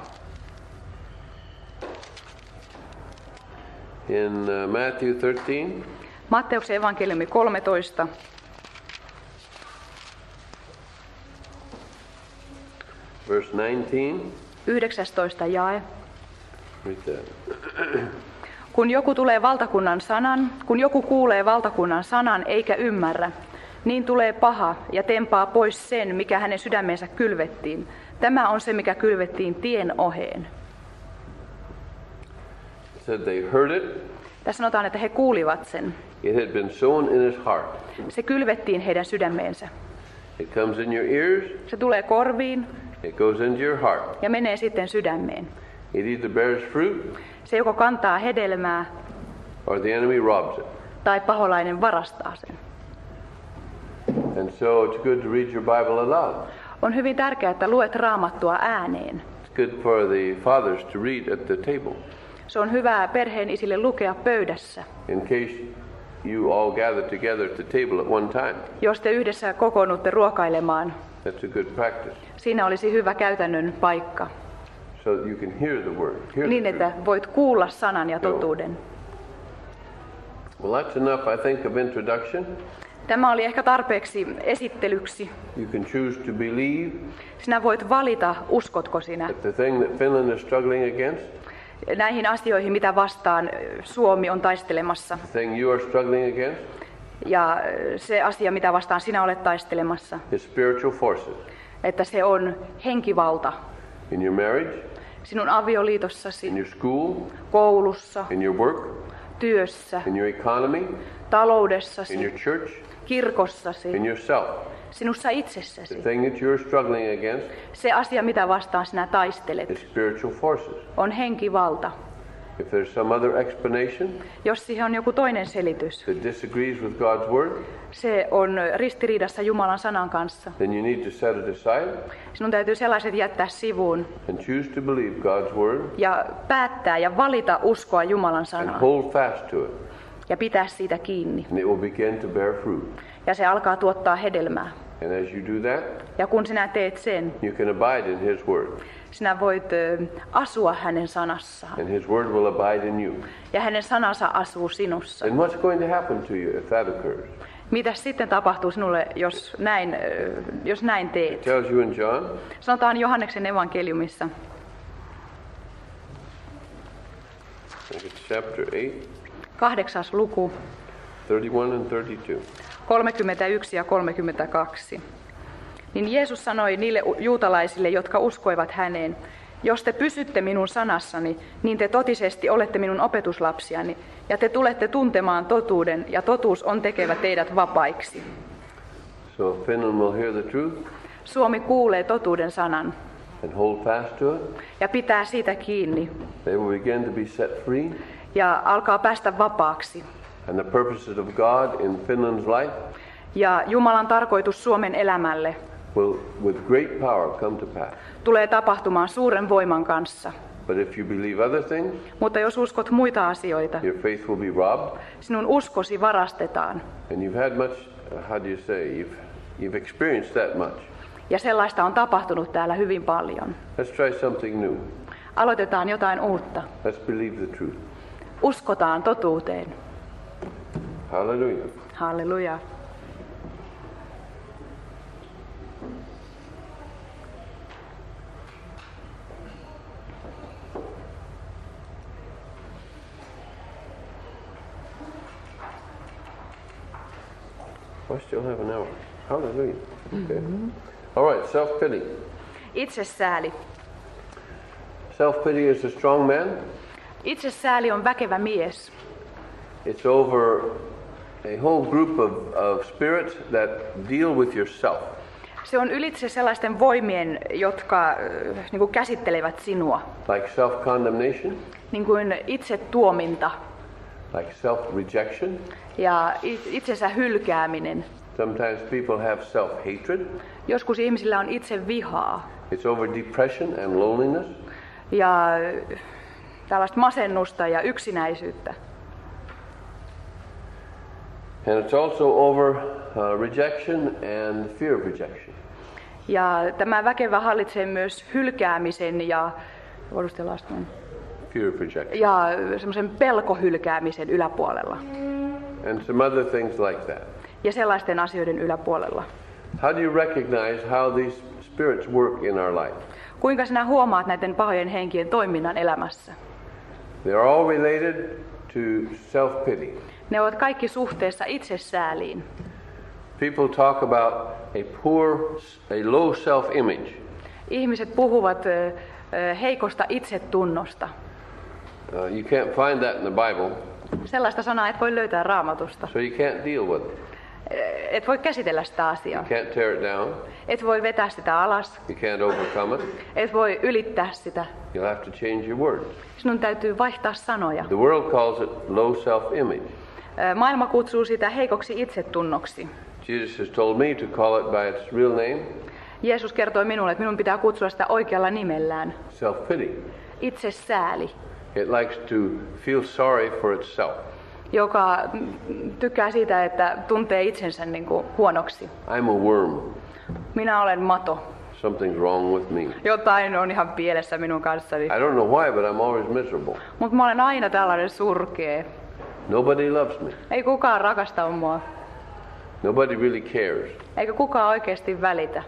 In uh, Matthew thirteen, Matteuksen evankeliumi kolmetoista, verse nineteen, yhdeksästoista jae. read that. Kun joku tulee valtakunnan sanan, kun joku kuulee valtakunnan sanan eikä ymmärrä, niin tulee paha ja tempaa pois sen, mikä hänen sydämensä kylvettiin. Tämä on se, mikä kylvettiin tien oheen. It said they heard it, Tässä sanotaan, että he kuulivat sen. it had been sown in his heart. Se kylvettiin heidän sydämeensä. It comes in your ears, Se tulee korviin it goes into your heart. ja menee sitten sydämeen. It either bears fruit Se joko kantaa hedelmää or the enemy robs it. tai paholainen varastaa sen. And so it's good to read your Bible aloud. On hyvin tärkeää, että luet Raamattua ääneen. It's good for the fathers to read at the table Se on hyvää perheen isille lukea pöydässä, in case you all gather together at the table at one time. jos te yhdessä kokoonnutte ruokailemaan. That's a good practice. Siinä olisi hyvä käytännön paikka, So that you can hear the word, hear niin the että truth. voit kuulla sanan ja totuuden. Well, that's enough, I think, of introduction. Tämä oli ehkä tarpeeksi esittelyksi. You can choose to believe Sinä voit valita, uskotko sinä that the thing that Finland is struggling against, näihin asioihin, mitä vastaan Suomi on taistelemassa. the thing you are struggling against, Ja se asia, mitä vastaan sinä olet taistelemassa, is spiritual forces. että se on henkivalta In your marriage, sinun avioliitossasi, in your school, koulussa, in your work, työssä, in your economy, in taloudessasi, your church, kirkossasi, in yourself. sinussa The itsessäsi. thing that you're struggling against Se asia, mitä vastaan sinä is taistelet, spiritual forces. on henkivalta. If there's some other explanation Jos siihen on joku toinen selitys, that disagrees with God's word, se on ristiriidassa Jumalan sanan kanssa. then you need to set it aside Sinun täytyy sellaiset jättää sivuun and choose to believe God's word ja päättää ja valita uskoa Jumalan and sanaan hold fast to it. ja pitää siitä kiinni. And it will begin to bear fruit. Ja se alkaa tuottaa hedelmää. And as you do that, Ja kun sinä teet sen, you can abide in His word. sinä voit ö, asua hänen sanassaan. And His word will abide in you. Ja hänen sanansa asuu sinussa. And what's going to happen to you if that occurs? Mitä sitten tapahtuu sinulle, jos näin, ö, jos näin It teet? tells you in John, Sanotaan Johanneksen evankeliumissa, I think it's chapter eight, kahdeksas luku, thirty-one and thirty-two. kolmekymmentäyksi ja kolmekymmentäkaksi. Niin Jeesus sanoi niille juutalaisille, jotka uskoivat häneen, jos te pysytte minun sanassani, niin te totisesti olette minun opetuslapsiani, ja te tulette tuntemaan totuuden, ja totuus on tekevä teidät vapaiksi. So if Finland will hear the truth Suomi kuulee totuuden sanan and hold fast to it, ja pitää siitä kiinni they will begin to be set free. ja alkaa päästä vapaaksi. And the purposes of God in Finland's life Ja Jumalan tarkoitus Suomen elämälle will with great power come to pass. tulee tapahtumaan suuren voiman kanssa. But if you believe other things, Mutta jos uskot muita asioita, your faith will be robbed. sinun uskosi varastetaan. And you've had much, uh, how do you say, you've, you've experienced that much. Ja sellaista on tapahtunut täällä hyvin paljon. Let's try something new. Aloitetaan jotain uutta. Let's believe the truth. Uskotaan totuuteen. Hallelujah. Halleluja. I still have an hour. Hallelujah. Okay. Mm-hmm. All right, self-pity. Itsesääli. Self-pity is a strong man. Itsesääli on väkevä mies. It's over a whole group of, of spirits that deal with yourself. Se on ylitse sellaisten voimien, jotka äh, niin kuin käsittelevät sinua. Like self-condemnation, Niin kuin itsetuominta like self-rejection. ja it- itsensä hylkääminen. Sometimes people have self-hatred. Joskus ihmisillä on itse vihaa It's over depression and loneliness. ja äh, tällaista masennusta ja yksinäisyyttä. And it's also over uh, rejection and fear of rejection. Ja tämä väkevä hallitsee myös hylkäämisen ja, Fear of rejection. ja semmoisen pelkohylkäämisen yläpuolella. And some other things like that. Ja sellaisten asioiden yläpuolella. How do you recognize how these spirits work in our life? Kuinka sinä huomaat näiden pahojen henkien toiminnan elämässä? They are all related to self-pity. Ne ovat kaikki suhteessa itsesääliin. People talk about a poor, a low self-image. Ihmiset puhuvat ö, ö, heikosta itsetunnosta. Uh, you can't find that in the Bible, Sellaista sanaa et voi löytää Raamatusta. so you can't deal with it. Et voi käsitellä sitä asiaa. You can't tear it down. Et voi vetää sitä alas. You can't overcome it. Et voi ylittää sitä. You'll have to change your words. Sinun täytyy vaihtaa sanoja. The world calls it low self-image. Ö, Maailma kutsuu sitä heikoksi itsetunnoksi. Jesus has told me to call it by its real name, Jeesus kertoi minulle, että minun pitää kutsua sitä oikealla nimellään. self-pity. Itsesääli, It likes to feel sorry for itself. joka tykkää siitä, että tuntee itsensä niin kuin huonoksi. I'm a worm. Minä olen mato. Something's wrong with me. Jotain on ihan pielessä minun kanssani. I don't know why, but I'm always miserable. Mutta mä olen aina tällainen surkea. Nobody loves me. Ei kukaan rakasta mua. Nobody really cares. Eikä kukaan oikeasti välitä.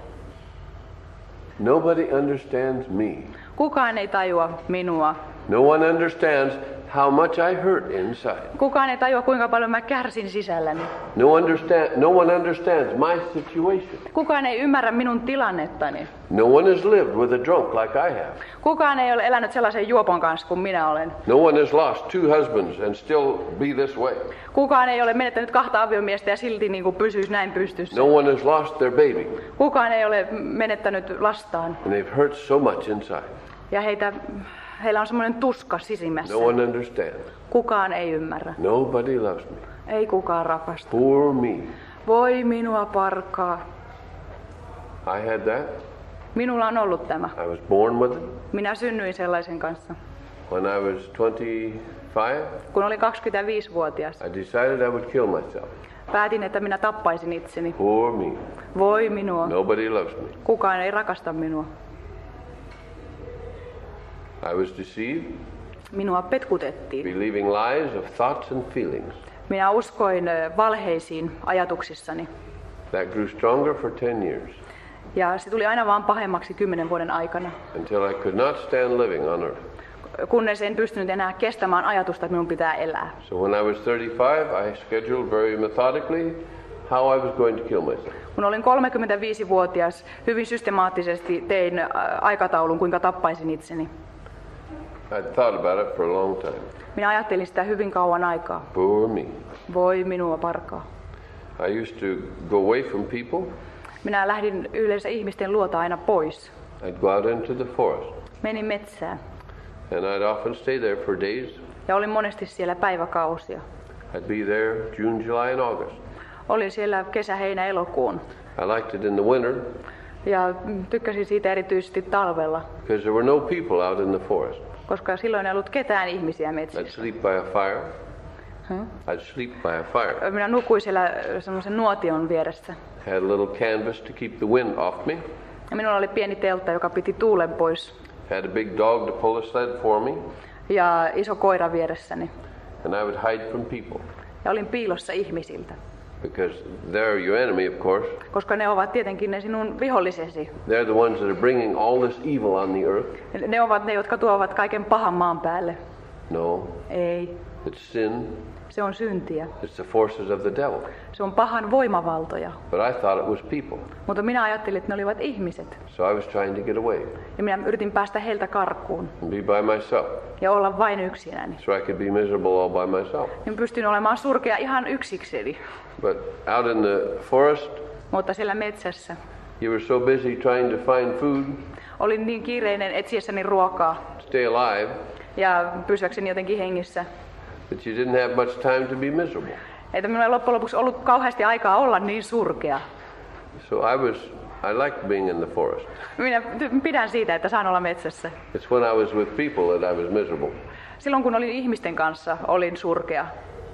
Nobody understands me. Kukaan ei tajua minua. No one understands how much I hurt inside. Kukaan ei tajua, kuinka paljon mä kärsin sisälläni. No, understand, no one understands my situation. Kukaan ei ymmärrä minun tilannettani. No one has lived with a drunk like I have. Kukaan ei ole elänyt sellaisen juopon kanssa kuin minä olen. No one has lost two husbands and still be this way. Kukaan ei ole menettänyt kahta aviomiestä ja silti niin kuin pysyisi näin pystyssä. No one has lost their baby. Kukaan ei ole menettänyt lastaan. And they've hurt so much inside. Ja heitä, heillä on semmoinen tuska sisimmässä. No one understands. Kukaan ei ymmärrä. Nobody loves me. Ei kukaan rakasta. Poor me. Voi minua parkaa. I had that. Minulla on ollut tämä. I was born with it. Minä synnyin sellaisen kanssa. When I was twenty-five, Kun olin kaksikymmentäviisivuotias, I decided I would kill myself. päätin, että minä tappaisin itseni. Poor me. Voi minua. Nobody loves me. Kukaan ei rakasta minua. I was deceived, Minua petkutettiin. believing lies of thoughts and feelings. Minä uskoin ö, valheisiin ajatuksissani. That grew stronger for ten years Ja se tuli aina vaan pahemmaksi kymmenen vuoden aikana. until I could not stand living on earth. Kunnes en pystynyt enää kestämään ajatusta, että minun pitää elää. So when I was thirty-five, I scheduled very methodically how I was going to kill myself. Kun olin kolmekymmentäviisivuotias, hyvin systemaattisesti tein ä, aikataulun, kuinka tappaisin itseni. I'd thought about it for a long time. Minä ajattelin sitä hyvin kauan aikaa. Poor me. Voi minua parkaa. I used to go away from people. Minä lähdin yleensä ihmisten luota aina pois. I'd go out into the forest. Menin metsään. And I'd often stay there for days. Ja olin monesti siellä päiväkausia. I'd be there June, July, and August. Olin siellä kesä, heinä, elokuun. I liked it in the winter. Ja tykkäsin siitä erityisesti talvella. Because there were no people out in the forest. Koska silloin ei ollut ketään ihmisiä I'd metsissä. sleep by a fire. Hmm? I'd sleep by a fire. Minä nukuin siellä semmoisen nuotion vieressä. Had a little canvas to keep the wind off me. Ja minulla oli pieni teltta, joka piti tuulen pois. Had a big dog to pull a sled for me. Ja iso koira vieressäni. And I would hide from people. Ja olin piilossa ihmisiltä. Because they're your enemy, of course. Koska ne ovat tietenkin ne sinun vihollisesi. They're the ones that are bringing all this evil on the earth. Ne ovat ne, jotka tuovat kaiken pahan maan päälle. No. Ei. It's sin. Se on syntiä. It's the forces of the devil. Se on pahan voimavaltoja. But I thought it was people. Mutta minä ajattelin, että ne olivat ihmiset. So I was trying to get away. Ja minä yritin päästä heiltä karkuun. And be by myself. Ja olla vain yksinäni. So I could be miserable all by myself. Niin pystyin olemaan surkea ihan yksikseni. But out in the forest, Mutta siellä metsässä you were so busy trying to find food, olin niin kiireinen etsiessäni ruokaa stay alive, ja pysyäkseni jotenkin hengissä, that you didn't have much time to be miserable. että minulla ei loppujen lopuksi ollut kauheasti aikaa olla niin surkea. So I was, I liked being in the forest. Minä pidän siitä, että saan olla metsässä. It's when I was with people that I was miserable. Silloin kun olin ihmisten kanssa, olin surkea.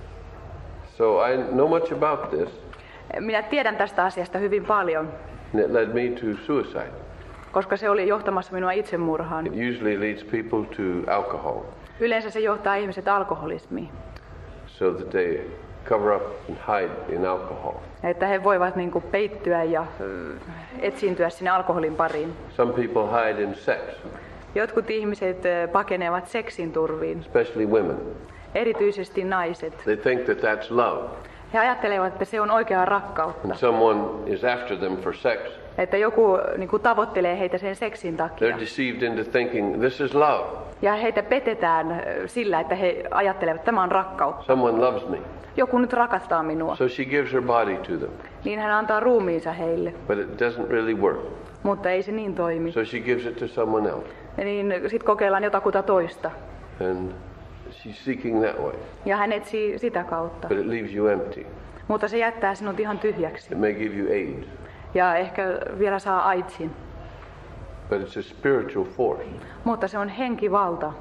So I know much about this. Minä tiedän tästä asiasta hyvin paljon, And it led me to suicide. koska se oli johtamassa minua itsemurhaan. It usually leads people to alcohol, Yleensä se johtaa ihmiset alkoholismiin, so that they cover up and hide in alcohol. että he voivat niin kuin peittyä ja ö, etsiintyä sinne alkoholin pariin. Some people hide in sex, Jotkut ihmiset ö, pakenevat seksin turviin, especially women. erityisesti naiset. They think that that's love. He ajattelevat, että se on oikeaa rakkautta, And someone is after them for sex. että joku niin kuin tavoittelee heitä sen seksin takia. They're deceived into thinking this is love. Ja heitä petetään ö, sillä, että he ajattelevat, että tämä on rakkautta. Someone loves me. Joku nyt rakastaa minua, So she gives her body to them. niin hän antaa ruumiinsa heille, But it doesn't really work. mutta ei se niin toimi. So she gives it to someone else. Ja niin sitten kokeillaan jotakuta toista. And she's seeking that way. Ja hän etsii sitä kautta. But it leaves you empty. Mutta se jättää sinut ihan tyhjäksi. It may give you AIDS. Ja ehkä vielä saa aidsin. But it's a spiritual force Mutta se on henkivalta,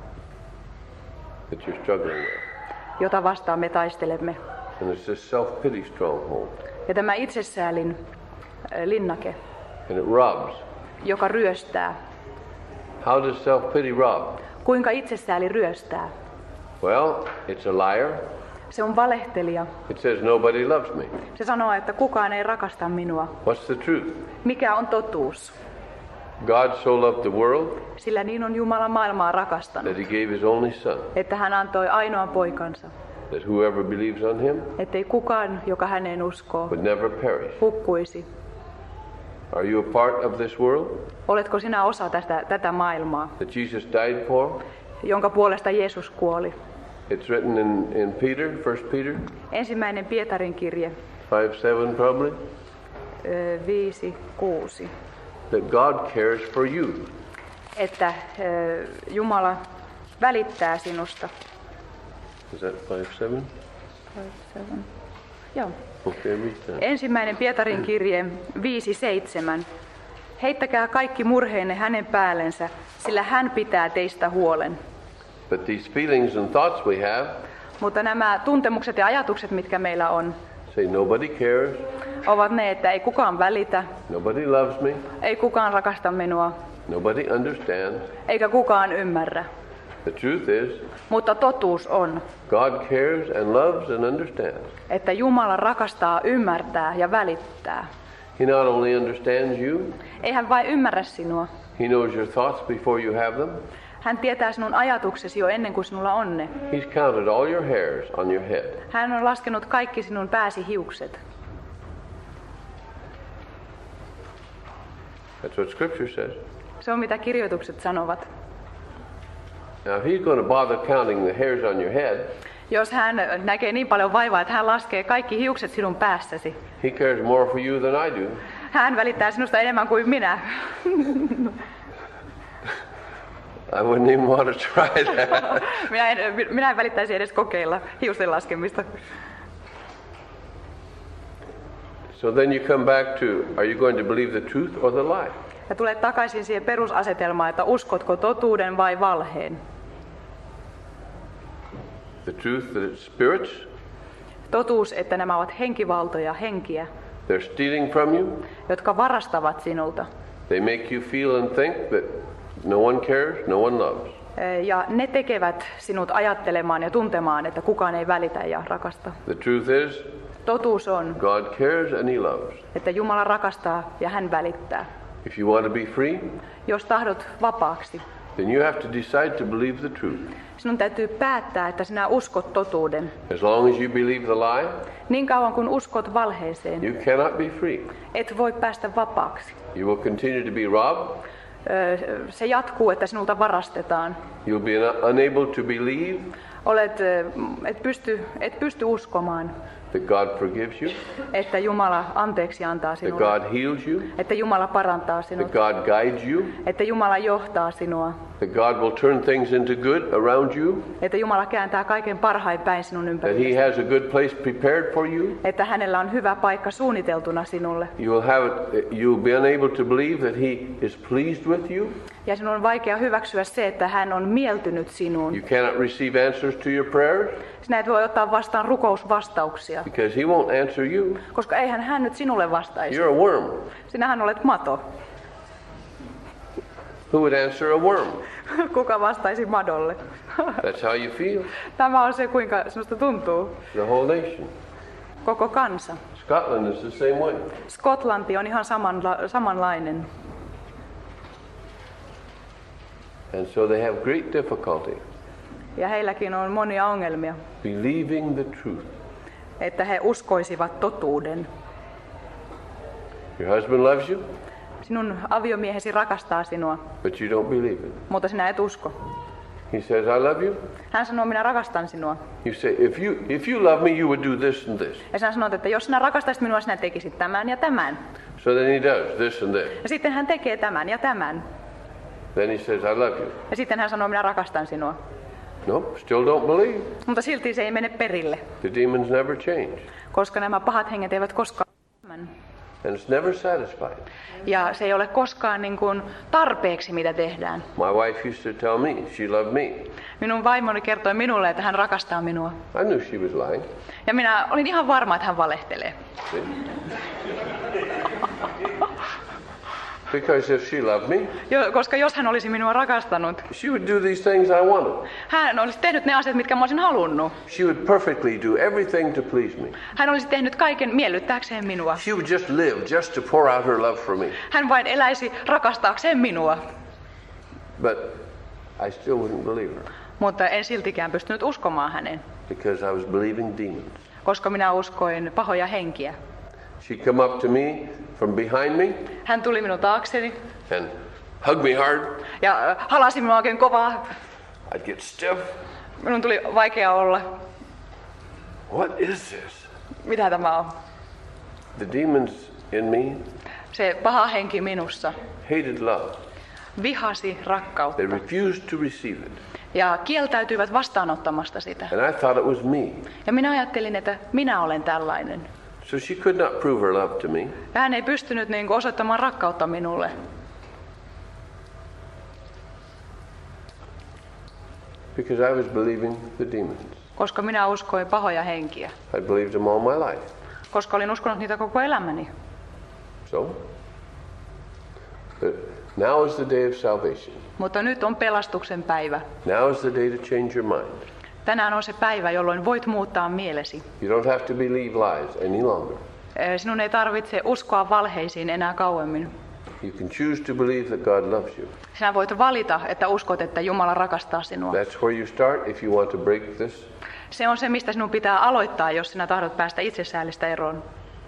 that you're struggling with. jota vastaan me taistelemme. And it's this self-pity stronghold. Ja tämä itsesäälin äh, linnake, And it robs. joka ryöstää. How does self-pity rob? Kuinka itsesääli ryöstää? Well, it's a liar. Se on valehtelija. It says nobody loves me. Se sanoo, että kukaan ei rakasta minua. What's the truth? Mikä on totuus? God so loved the world Sillä niin on Jumala maailmaa rakastanut, that he gave his only son, että hän antoi ainoan poikansa, that whoever believes on him ettei kukaan, joka häneen uskoo, would never perish. hukkuisi. Are you a part of this world Oletko sinä osa tästä, tätä maailmaa, that Jesus died for? jonka puolesta Jeesus kuoli? It's written in, in Peter, First Peter Ensimmäinen Pietarin kirje, five seven probably, ö, viisi, kuusi, that God cares for you. että ö, Jumala välittää sinusta. Is that five seven? Joo. Okay, read that. Ensimmäinen Pietarin kirje viisi seitsemän. Heittäkää kaikki murheenne hänen päällensä, sillä hän pitää teistä huolen. But these feelings and thoughts we have Mutta nämä tuntemukset ja ajatukset, mitkä meillä on, say nobody cares, ovat ne, että ei kukaan välitä, nobody loves me, ei kukaan rakasta minua, nobody understands. eikä kukaan ymmärrä. The truth is, Mutta totuus on, God cares and loves and understands. että Jumala rakastaa, ymmärtää ja välittää. He not only understands you, Ei hän vain ymmärrä sinua. he knows your thoughts before you have them. Hän tietää sinun ajatuksesi jo ennen kuin sinulla on ne. He's counted all your hairs on your head. Hän on laskenut kaikki sinun pääsi hiukset. That's what Scripture says. Se on mitä kirjoitukset sanovat. Now, if he's going to bother counting the hairs on your head, Jos hän näkee niin paljon vaivaa, että hän laskee kaikki hiukset sinun päässäsi. He cares more for you than I do. Hän välittää sinusta enemmän kuin minä. I wouldn't even want to try that. minä, en, minä en välittäisi edes kokeilla hiusten laskemista. So then you come back to, are you going to believe the truth or the lie? Ja tulee takaisin siihen perusasetelmaan, että uskotko totuuden vai valheen. The truth that it's spirits. Totuus, että nämä ovat henkivaltoja, henkiä, They're stealing from you. jotka varastavat sinulta. They make you feel and think that no one cares, no one loves. Ja ne tekevät sinut ajattelemaan ja tuntemaan, että kukaan ei välitä ja rakasta. The truth is, Totuus on, God cares and He loves. että Jumala rakastaa ja hän välittää. If you want to be free, Jos tahdot vapaaksi, then you have to decide to believe the truth. sinun täytyy päättää, että sinä uskot totuuden. As long as you believe the lie, Niin kauan kun uskot valheeseen, you cannot be free. et voi päästä vapaaksi. You will continue to be robbed. Ö, Se jatkuu, että sinulta varastetaan. You'll be unable to believe Olet, ö, et, pysty, et pysty uskomaan, that God forgives you, että Jumala anteeksi antaa that sinulle, God heals you, että Jumala parantaa that sinut, God guides you, että Jumala johtaa sinua, that God will turn things into good around you, että Jumala kääntää kaiken parhain päin sinun that He ympärillesi, has a good place prepared for you. että hänellä on hyvä paikka suunniteltuna sinulle. You will have it, you'll be unable to believe that He is pleased with you. Ja sinun on vaikea hyväksyä se, että hän on mieltynyt sinuun. You cannot receive answers to your prayers Sinä et voi ottaa vastaan rukousvastauksia, because He won't answer you. koska eihän hän nyt sinulle vastaisi. You're a worm. Sinähän olet mato. Who would answer a worm? Kuka vastaisi madolle? That's how you feel. Tämä on se, kuinka sinusta tuntuu. The whole nation. Koko kansa. Scotland is the same way. Skotlanti on ihan samanla- samanlainen. And so they have great difficulty Ja heilläkin on monia ongelmia, believing the truth. että he uskoisivat totuuden. Your husband loves you, Sinun aviomiehesi rakastaa sinua, but you don't believe it. mutta sinä et usko. He says, I love you. Hän sanoo, minä rakastan sinua. You say, if you if you love me, you would do this and this. Ja sinä sanot, että jos sinä rakastaisit minua, sinä tekisit tämän ja tämän. So then he does this and this. Ja sitten hän tekee tämän ja tämän. Then he says, I love you. Ja sitten hän sanoo, minä rakastan sinua. No, still don't believe. Mutta silti se ei mene perille, The demons never change. koska nämä pahat henget eivät koskaan tämän. And it's never satisfied. Ja se ei ole koskaan niin kuin tarpeeksi, mitä tehdään. My wife used to tell me she loved me. Minun vaimoni kertoi minulle, että hän rakastaa minua. I knew she was lying. Ja minä olin ihan varma, että hän valehtelee. See? Because if she loved me, Jo, koska jos hän olisi minua rakastanut, she would do these things I wanted. hän olisi tehnyt ne asiat, mitkä mä olisin halunnut. She would perfectly do everything to please me. Hän olisi tehnyt kaiken miellyttääkseen minua. She would just live just to pour out her love for me. Hän vain eläisi rakastaakseen minua. But I still wouldn't believe her Mutta en siltikään pystynyt uskomaan hänen, because I was believing demons. koska minä uskoin pahoja henkiä. She'd come up to me from behind me Hän tuli minun taakseni and hug me hard. ja halasi minua oikein kovaa. I'd get stiff. Minun tuli vaikea olla. What is this? Mitä tämä on? The demons in me Se paha henki minussa hated love. vihasi rakkautta They refused to receive it. ja kieltäytyivät vastaanottamasta sitä. And I thought it was me. Ja minä ajattelin, että minä olen tällainen. So she could not prove her love to me. Ja hän ei pystynyt niin kuin osoittamaan rakkautta minulle. Because I was believing the demons. Koska minä uskoin pahoja henkiä. I believed them all my life. Koska olin uskonut niitä koko elämäni. So, but now is the day of salvation. Mutta nyt on pelastuksen päivä. Now is the day to change your mind. Tänään on se päivä, jolloin voit muuttaa mielesi. You don't have to believe lies any longer. Sinun ei tarvitse uskoa valheisiin enää kauemmin. You can choose to believe that God loves you. Sinä voit valita, että uskot, että Jumala rakastaa sinua. That's where you start if you want to break this. Se on se, mistä sinun pitää aloittaa, jos sinä tahdot päästä itsesäälistä eroon.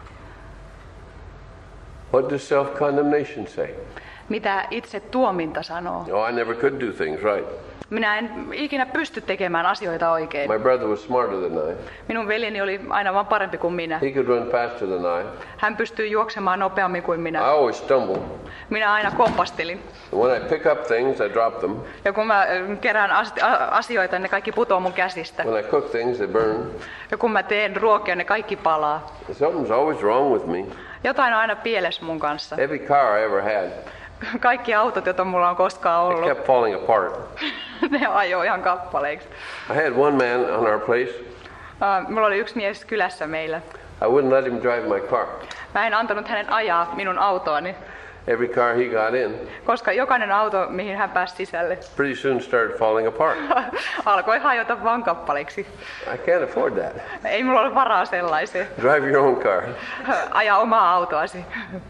What does self-condemnation say? Mitä itse tuominta sanoo? Oh, I never could do things right. Minä en ikinä pysty tekemään asioita oikein. My brother was smarter than I. Minun veljeni oli aina vaan parempi kuin minä. He could run faster than I. Hän pystyi juoksemaan nopeammin kuin I minä. always stumble. Minä aina kompastelin. And when I pick up things, I drop them. Ja kun mä kerään asioita, ne kaikki putoo mun käsistä. When I cook things, they burn. Ja kun mä teen ruokia, ne kaikki palaa. Something's always wrong with me. Jotain on aina pielessä mun kanssa. Every car I ever had, Kaikki autot, joita mulla on koskaan it ollut, kept falling apart. ne ajoi ihan kappaleiksi. I had one man on our place. Uh, mulla oli yksi mies kylässä meillä. I wouldn't let him drive my car. Mä en antanut hänen ajaa minun autoani, Every car he got in, koska jokainen auto, mihin hän pääsi sisälle, pretty soon started falling apart. alkoi hajota vaan kappaleiksi. I can't afford that. Ei mulla ole varaa sellaiseen. Drive your own car. Aja omaa autoasi.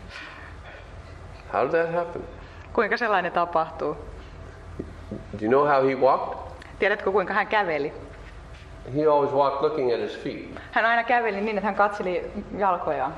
How did that happen? Kuinka sellainen tapahtuu? Do you know how he walked? Tiedätkö, kuinka hän käveli? He always walked looking at his feet. Hän aina käveli niin, että hän katseli jalkojaan.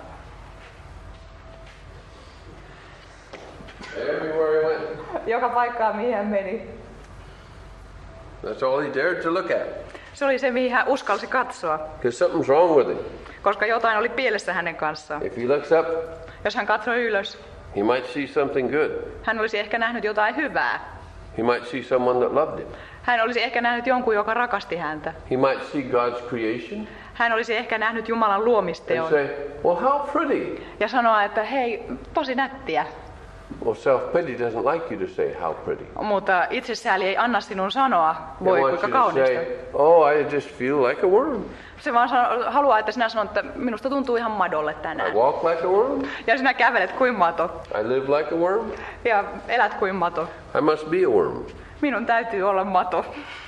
Everywhere he went. Joka paikkaan, mihin hän meni. That's all he dared to look at. Se oli se, mihin hän uskalsi katsoa, Because something's wrong with him. koska jotain oli pielessä hänen kanssaan. If he looks up, Jos hän katsoi ylös, he might see something good. hän olisi ehkä nähnyt jotain hyvää. He might see someone that loved him. Hän olisi ehkä nähnyt jonkun, joka rakasti häntä. He might see God's creation Hän olisi ehkä nähnyt Jumalan and luomisteon say, well, how pretty. ja sanoa, että hei, tosi nättiä. Well, self-pity doesn't like you to say how pretty. Mutta itsesääli ei anna sinun sanoa, They voi want kuinka you to kaunista. say, oh, I just feel like a worm. Se vaan sano, haluaa, että sinä sanot, että minusta tuntuu ihan madolle I tänään. walk like a worm. Ja sinä kävelet kuin mato I live like a worm. ja elät kuin mato. I must be a worm. Minun täytyy olla mato.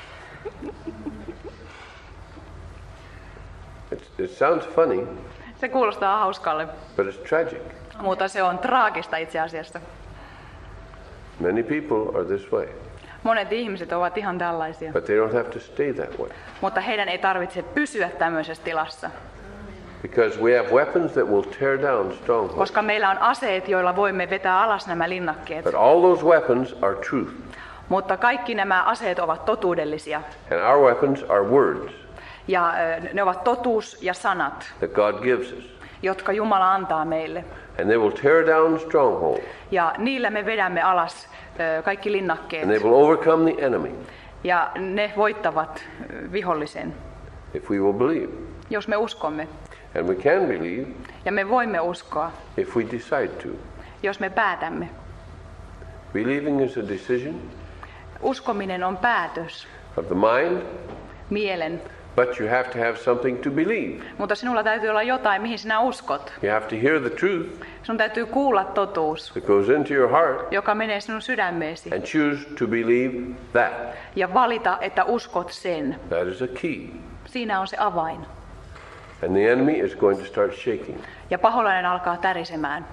It's, it sounds funny, Se kuulostaa hauskalle, but it's tragic. mutta se on traagista itse asiassa. Many people are this way, Monet ihmiset ovat ihan tällaisia, but they don't have to stay that way. mutta heidän ei tarvitse pysyä tämmöisessä tilassa, Because we have weapons that will tear down strongholds. koska meillä on aseet, joilla voimme vetää alas nämä linnakkeet. But all those weapons are truth. Mutta kaikki nämä aseet ovat totuudellisia. And our weapons are words Ja ö, ne ovat totuus ja sanat, that God gives us. jotka Jumala antaa meille. And they will tear down strongholds. Ja niillä me vedämme alas ö, kaikki linnakkeet. And they will overcome the enemy Ja ne voittavat ö, vihollisen, if we will believe. jos me uskomme. And we can believe Ja me voimme uskoa, if we decide to. jos me päätämme. Believing is a decision Uskominen on päätös, of the mind, mielen. but you have to have something to believe. Mutta sinulla täytyy olla jotain, mihin sinä uskot. You have to hear the truth Sinun täytyy kuulla totuus, that goes into your heart joka menee sinun sydämeesi. and choose to believe that. Ja valita, että uskot sen. That is a key. Siinä on se avain. And the enemy is going to start shaking. Ja paholainen alkaa tärisemään.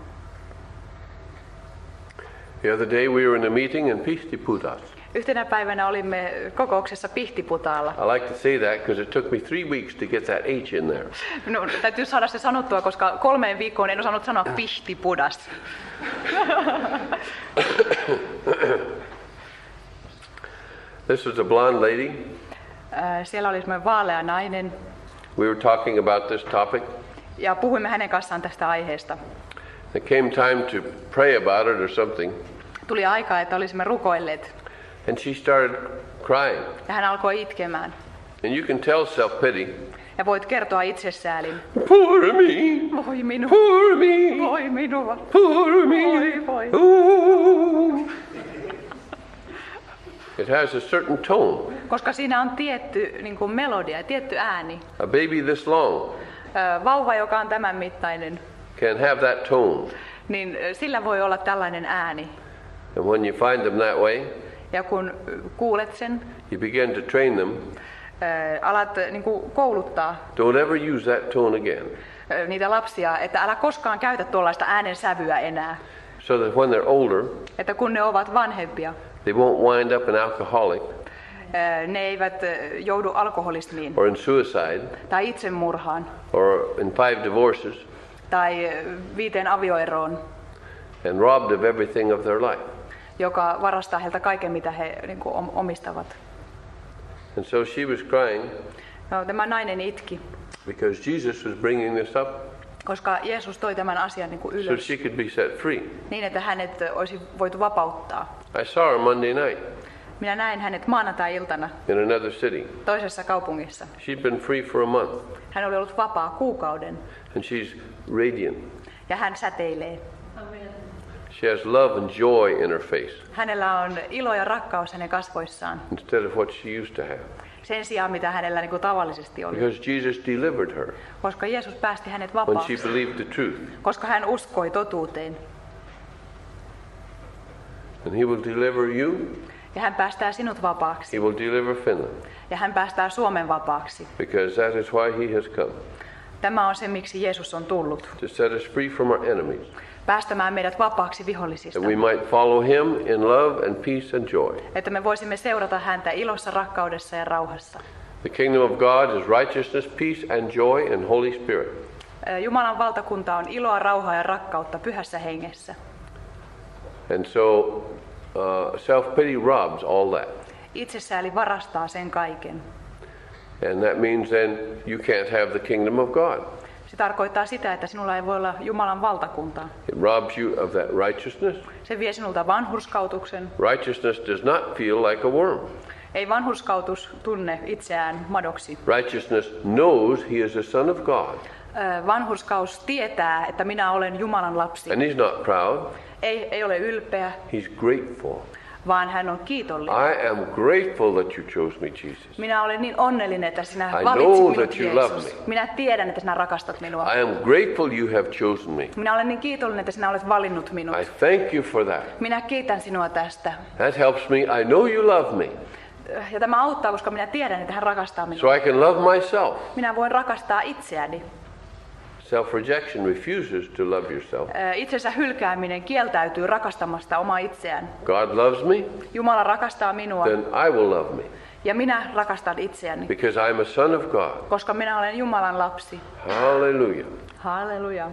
The other day we were in a meeting in Pihtipudas. Yhtenä päivänä olimme kokouksessa Pihtiputaalla. I like to say that because it took me three weeks to get that H in there. No, täytyy saada se sanottua, koska kolmeen viikkoon en osannut sanoa Pihtipudas. This was a blonde lady. Äh, Siellä oli semmoinen vaalea nainen We were talking about this topic. ja puhuimme hänen kanssaan tästä aiheesta. There came time to pray about it or something. Tuli aikaa, että olisimme rukoilleet And she started crying. ja hän alkoi itkemään. And you can tell self-pity. Ja voit kertoa itsesäälin. Poor me. Voi minua, Poor me. voi minua, Poor me. voi voi. Ooh. It has a certain tone. Koska siinä on tietty niin kuin melodia, tietty ääni. A baby this long Ö, Vauva, joka on tämän mittainen, can have that tone. niin ö, sillä voi olla tällainen ääni. And when you find them that way, Ja kun ö, kuulet sen, you begin to train them. ö, alat ö, niin kuin kouluttaa Don't ever use that tone again. ö, niitä lapsia, että älä koskaan käytä tuollaista äänensävyä enää. So that when they're older, Että kun ne ovat vanhempia, they won't wind up an alcoholic ö, ne eivät ö, joudu alkoholismiin or in suicide tai itsemurhaan or in five divorces tai ö, viiteen avioeroon, and robbed of everything of their life. joka varastaa heiltä kaiken, mitä he niin kuin, om- omistavat. And so she was crying No, tämä nainen itki, because Jesus was bringing this up koska Jeesus toi tämän asian niin kuin so ylös, she could be set free. niin että hänet olisi voitu vapauttaa. I saw her Monday night Minä näin hänet maanantai-iltana in another city. toisessa kaupungissa. She'd been free for a month, Hän oli ollut vapaa kuukauden and she's radiant. ja hän säteilee. She has love and joy in her face Hänellä on ilo ja rakkaus hänen kasvoissaan instead of what she used to have. sen sijaan, mitä hänellä niin kuin tavallisesti oli. Because Jesus delivered her Koska Jeesus päästi hänet when she vapaaksi, believed the truth. koska hän uskoi totuuteen. And he will deliver you, Ja hän päästää sinut vapaaksi. he will deliver Finland. Ja hän päästää Suomen vapaaksi. Because that is why he has come, Tämä on se, miksi Jeesus on tullut. to set us free from our enemies, Päästämään meidät vapaaksi vihollisista. that we might follow him in love and peace and joy. Että me voisimme seurata häntä ilossa, rakkaudessa ja rauhassa. The kingdom of God is righteousness, peace and joy and Holy Spirit. Jumalan valtakunta on iloa, rauhaa ja rakkautta pyhässä hengessä. And so uh, self-pity robs all that. Itsesääli varastaa sen kaiken. And that means then you can't have the kingdom of God. Se tarkoittaa sitä, että sinulla ei voi olla Jumalan valtakuntaa. It robs you of that righteousness. Se vie sinulta vanhurskautuksen. Righteousness does not feel like a worm. Ei vanhurskautus tunne itseään madoksi. Righteousness knows he is a son of God. Ö, Vanhurskaus tietää, että minä olen Jumalan lapsi. And he's not proud, Ei, ei ole ylpeä, he's grateful. vaan hän on kiitollinen. I am grateful that you chose me, Jesus. Minä olen niin onnellinen, että sinä I valitsit know minut, that you love Jeesus. me. Minä tiedän, että sinä rakastat minua. I am grateful you have chosen me. Minä olen niin kiitollinen, että sinä olet valinnut minut. I thank you for that. Minä kiitän sinua tästä. That helps me. I know you love me. Ja tämä auttaa, koska minä tiedän, että hän rakastaa minua. So I can love myself. Minä voin rakastaa itseäni. Self-rejection refuses to love yourself. Ö, Itsensä hylkääminen kieltäytyy rakastamasta omaa itseään. God loves me, Jumala rakastaa minua then I will love me. ja minä rakastan itseäni, Because I'm a son of God. koska minä olen Jumalan lapsi. Hallelujah. Halleluja.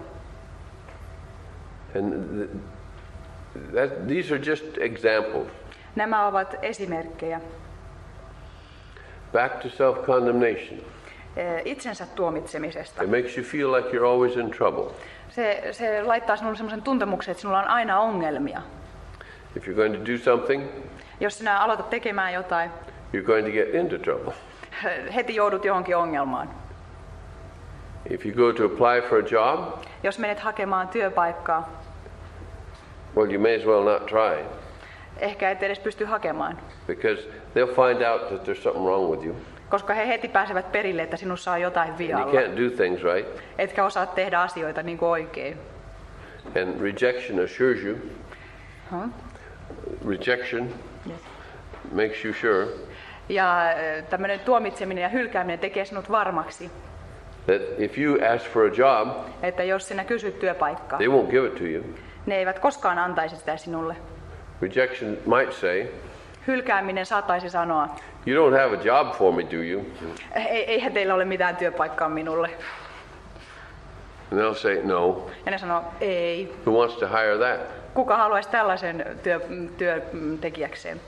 And th- that, these are just examples. Nämä ovat esimerkkejä. Back to self-condemnation. Ö, Itsensä tuomitsemisesta. It makes you feel like you're always in trouble. Se, se laittaa sinulle sellaisen tuntemuksen, että sinulla on aina ongelmia. If you're going to do something, Jos sinä aloitat tekemään jotain, you're going to get into trouble. heti joudut johonkin ongelmaan. If you go to apply for a job, Jos menet hakemaan työpaikkaa, well, you may as well not try. ehkä et edes pysty hakemaan, Because they'll find out that there's something wrong with you. koska he heti pääsevät perille, että sinussa on jotain And you vialla. can't do things right. Etkä osaa tehdä asioita niin kuin oikein. And rejection assures you, Huh? rejection Yes. makes you sure Ja tämmöinen tuomitseminen ja hylkääminen tekee sinut varmaksi, that if you ask for a job, että jos sinä kysyt työpaikkaa, they won't give it to you. ne eivät koskaan antaisi sitä sinulle. Rejection might say, Hylkääminen saattaisi sanoa, you don't have a job for me, do you? ei, eihän teillä ole mitään työpaikkaa minulle. And they'll say, no. Ja ne sanoo, ei. Who wants to hire that? Kuka haluaisi tällaisen työ, työntekijäkseen?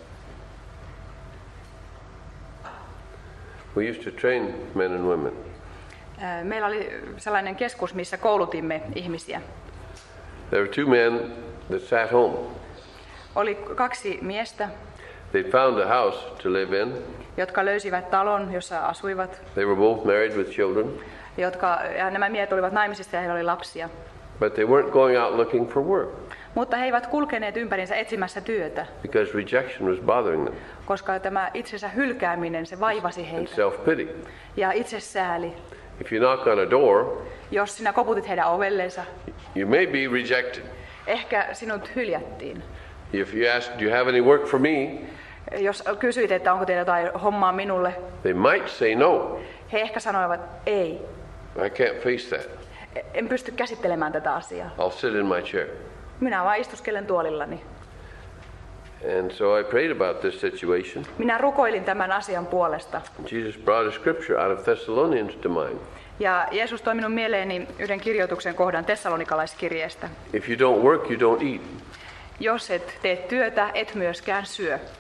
We used to train men and women. Meillä oli sellainen keskus, missä koulutimme ihmisiä. There were two men that sat home. Oli kaksi miestä, They found a house to live in. jotka löysivät talon, jossa asuivat. They were both married with children, Jotka, ja nämä miehet olivat naimisissa ja heillä oli lapsia. but they weren't going out looking for work Mutta he eivät kulkeneet ympärinsä etsimässä työtä, because rejection was bothering them koska tämä itsensä hylkääminen, se vaivasi and heitä. self-pity. Ja itsesääli. If you knock on a door, Jos sinä koputit heidän ovellensa, you may be rejected. ehkä sinut hyljättiin. If you ask, do you have any work for me? Jos kysyit, että onko teillä jotain hommaa minulle, They might say no. he ehkä sanoivat, ei, I can't face that. en pysty käsittelemään tätä asiaa. I'll sit in my chair. Minä vaan istuskelen tuolillani. And so I prayed about this situation. Minä rukoilin tämän asian puolesta. Jesus brought a scripture out of Thessalonians to mind. Ja Jeesus toi minun mieleeni yhden kirjoituksen kohdan Tessalonikalaiskirjeestä. If you don't work, you don't eat. Jos et tee työtä, et myöskään syö.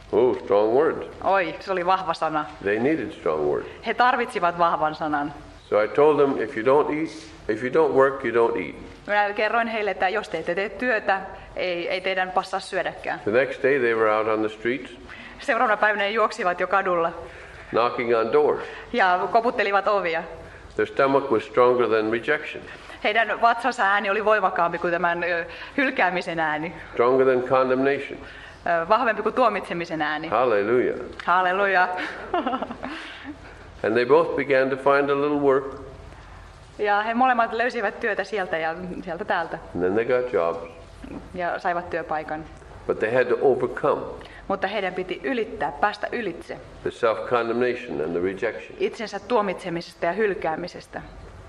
Oh, strong word. Oi, se oli vahva sana. They needed strong word. He tarvitsivat vahvan sanan. So I told them, if you don't eat, if you don't work, you don't eat. Minä kerroin heille, että jos te ette tee työtä, ei, ei teidän passaa syödäkään. The next day they were out on the streets, Seuraavana päivänä he juoksivat jo kadulla knocking on doors. ja koputtelivat ovia. Their stomach was stronger than rejection, Heidän vatsansa ääni oli voimakkaampi kuin tämän ö, hylkäämisen ääni, stronger than condemnation. ö, vahvempi kuin tuomitsemisen ääni. Hallelujah. Halleluja. And they both began to find a little work, Ja he molemmat löysivät työtä sieltä ja sieltä täältä and then they got jobs. ja saivat työpaikan. But they had to overcome Mutta heidän piti ylittää, päästä ylitse the self-condemnation and the rejection. itsensä tuomitsemisesta ja hylkäämisestä.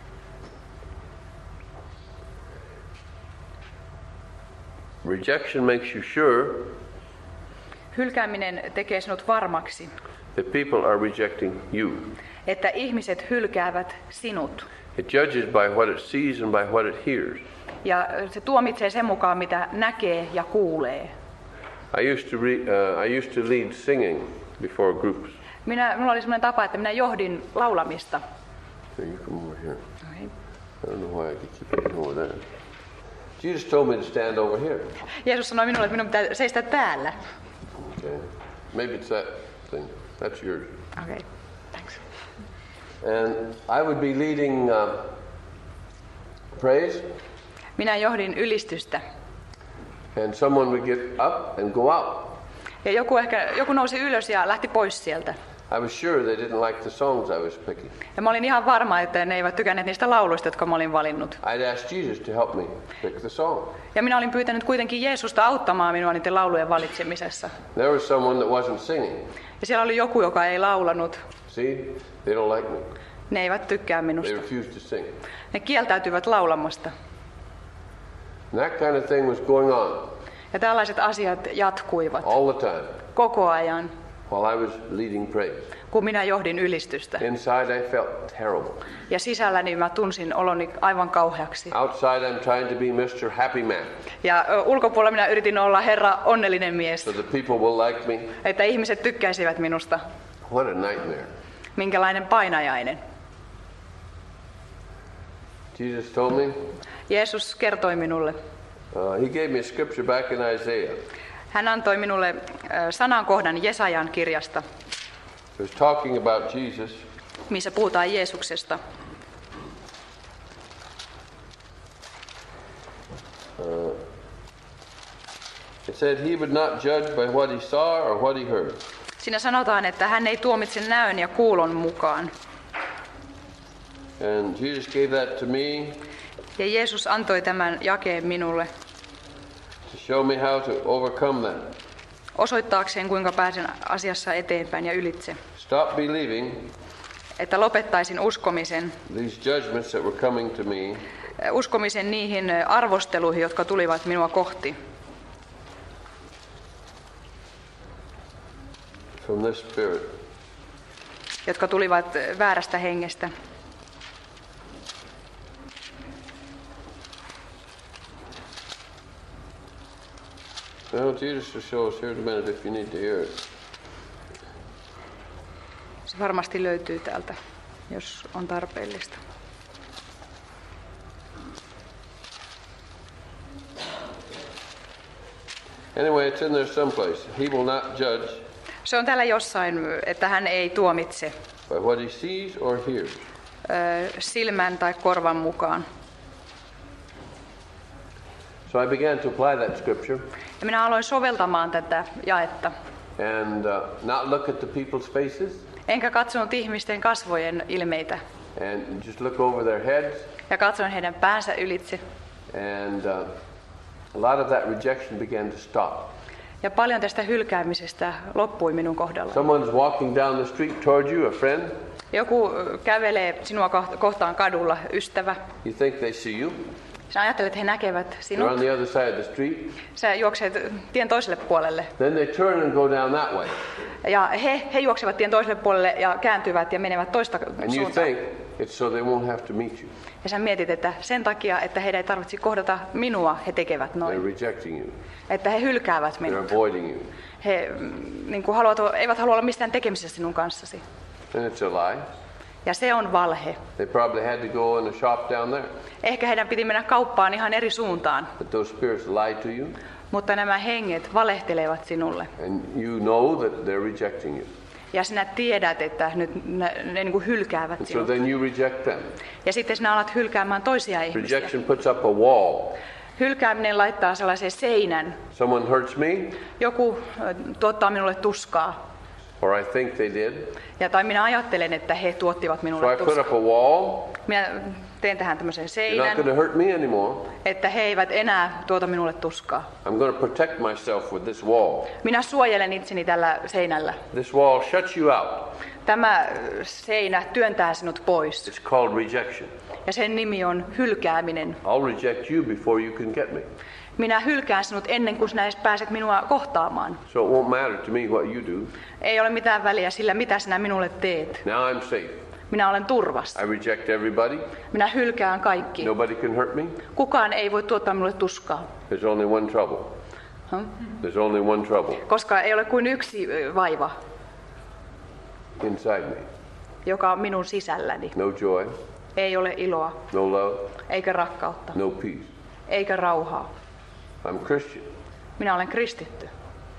Rejection makes you sure Hylkääminen tekee sinut varmaksi, that people are rejecting you. että ihmiset hylkäävät sinut. It judges by what it sees and by what it hears. Ja se tuomitsee sen mukaan, mitä näkee ja kuulee. I used to re- uh, I used to lead singing before groups. Minä, minulla oli sellainen tapa, että minä johdin laulamista. Here, you come over here. Okay. I don't know why I keep getting over there. Jesus told me to stand over here. Jeesus sanoi minulle, että minun pitää seistä täällä. Okay. Maybe it's that thing. That's yours. Okay. Thanks. And I would be leading uh, praise, Minä johdin ylistystä. and someone would get up and go out. Ja joku, ehkä, joku nousi ylös ja lähti pois sieltä. I was sure they didn't like the songs I was picking. Ja mä olin ihan varma, että ne eivät tykänneet niistä lauluista, jotka mä olin valinnut. I'd asked Jesus to help me pick the song. Ja minä olin pyytänyt kuitenkin Jeesusta auttamaan minua niiden laulujen valitsemisessa. There was someone that wasn't singing. Ja siellä oli joku, joka ei laulanut. See, they don't like me. Ne eivät tykkää They minusta. refuse to sing. Ne kieltäytyvät laulamasta. And that kind of thing was going on Ja tällaiset asiat jatkuivat all the time koko ajan, while I was leading praise. kun minä johdin ylistystä. Inside I felt terrible. Ja sisälläni mä tunsin oloni aivan kauheaksi. Outside I'm trying to be mister Happy Man, Ja ö, ulkopuolella minä yritin olla Herra onnellinen mies, so the people will like me. että ihmiset tykkäisivät minusta. What a nightmare. Minkälainen painajainen. Jesus told me, Jeesus kertoi minulle. uh, he gave me a scripture back in Isaiah. Hän antoi minulle ö, sanankohdan Jesajan kirjasta, It was talking about Jesus. missä puhutaan Jeesuksesta. It said he would not judge by what he saw or what he heard. Siinä sanotaan, että hän ei tuomitse näön ja kuulon mukaan. And Jesus gave that to me Ja Jeesus antoi tämän jakeen minulle to show me how to overcome that. osoittaakseen, kuinka pääsen asiassa eteenpäin ja ylitse. Stop believing Että lopettaisin uskomisen, these judgments that were coming to me uskomisen niihin arvosteluihin, jotka tulivat minua kohti from this spirit. jotka tulivat väärästä hengestä. Well, Jesus will show us here in a minute if you need to hear it. Se varmasti löytyy täältä, jos on tarpeellista. Anyway, it's in there someplace. He will not judge Se on täällä jossain, että hän ei tuomitse by what he sees or hears. ö, silmän tai korvan mukaan. So I began to apply that scripture Ja minä aloin soveltamaan tätä jaetta. and uh, not look at the people's faces Enkä katsonut ihmisten kasvojen ilmeitä. and just look over their heads. Ja katsoin heidän päänsä ylitse. And uh, a lot of that rejection began to stop. Ja paljon tästä hylkäämisestä loppui minun kohdalla. Someone is walking down the street toward you, a friend. Joku ö, kävelee sinua koht- kohtaan kadulla, ystävä. You think they see you. Sinä ajattelet, että he näkevät They're on sinut. the other side of the street. Sä juokset tien toiselle puolelle. Then they turn and go down that way. Ja he, he juoksevat tien toiselle puolelle ja kääntyvät ja menevät toista And you suuntaan. think, It's so they won't have to meet you. Ja sä mietit, että sen takia, että heidän ei tarvitse kohdata minua, he tekevät They're noin. rejecting you. Että he hylkäävät They're minut. avoiding you. He mm, niin kuin haluavat, eivät halua olla mistään tekemisissä sinun kanssasi. And it's a lie. Ja se on valhe. They probably had to go in a shop down there. Ehkä heidän piti mennä kauppaan ihan eri suuntaan, But those spirits lie to you. mutta nämä henget valehtelevat sinulle. And you know that they're rejecting you. Ja sinä tiedät, että nyt ne, ne niin kuin hylkäävät And so sinut. then you reject them. Ja sitten sinä alat hylkäämään toisia ihmisiä. Rejection puts up a wall. Hylkääminen laittaa sellaisen seinän. Someone hurts me, Joku ö, tuottaa minulle tuskaa. or I think they did. Ja, tai minä ajattelen, että he tuottivat So minulle I put tuskaa. up a wall. Minä teen tähän tämmöisen You're not seinän, going to hurt me anymore. että he eivät enää tuota minulle tuskaa. I'm going to protect myself with this wall. Minä suojelen itseni tällä seinällä. This wall shuts you out. Tämä ö, seinä työntää sinut pois. It's called rejection. Ja sen nimi on hylkääminen. I'll reject you before you can get me. Minä hylkään sinut ennen kuin sinä edes pääset minua kohtaamaan. So it won't matter to me what you do. Ei ole mitään väliä sillä, mitä sinä minulle teet. Now I'm safe. Minä olen turvassa. I reject everybody. Minä hylkään kaikki. Nobody can hurt me. Kukaan ei voi tuottaa minulle tuskaa. There's only one trouble. Hm? There's only one trouble Koska ei ole kuin yksi ö, vaiva, inside me. joka on minun sisälläni. No joy, Ei ole iloa, no love, eikä rakkautta, no peace. eikä rauhaa. I'm Christian. Minä olen kristitty.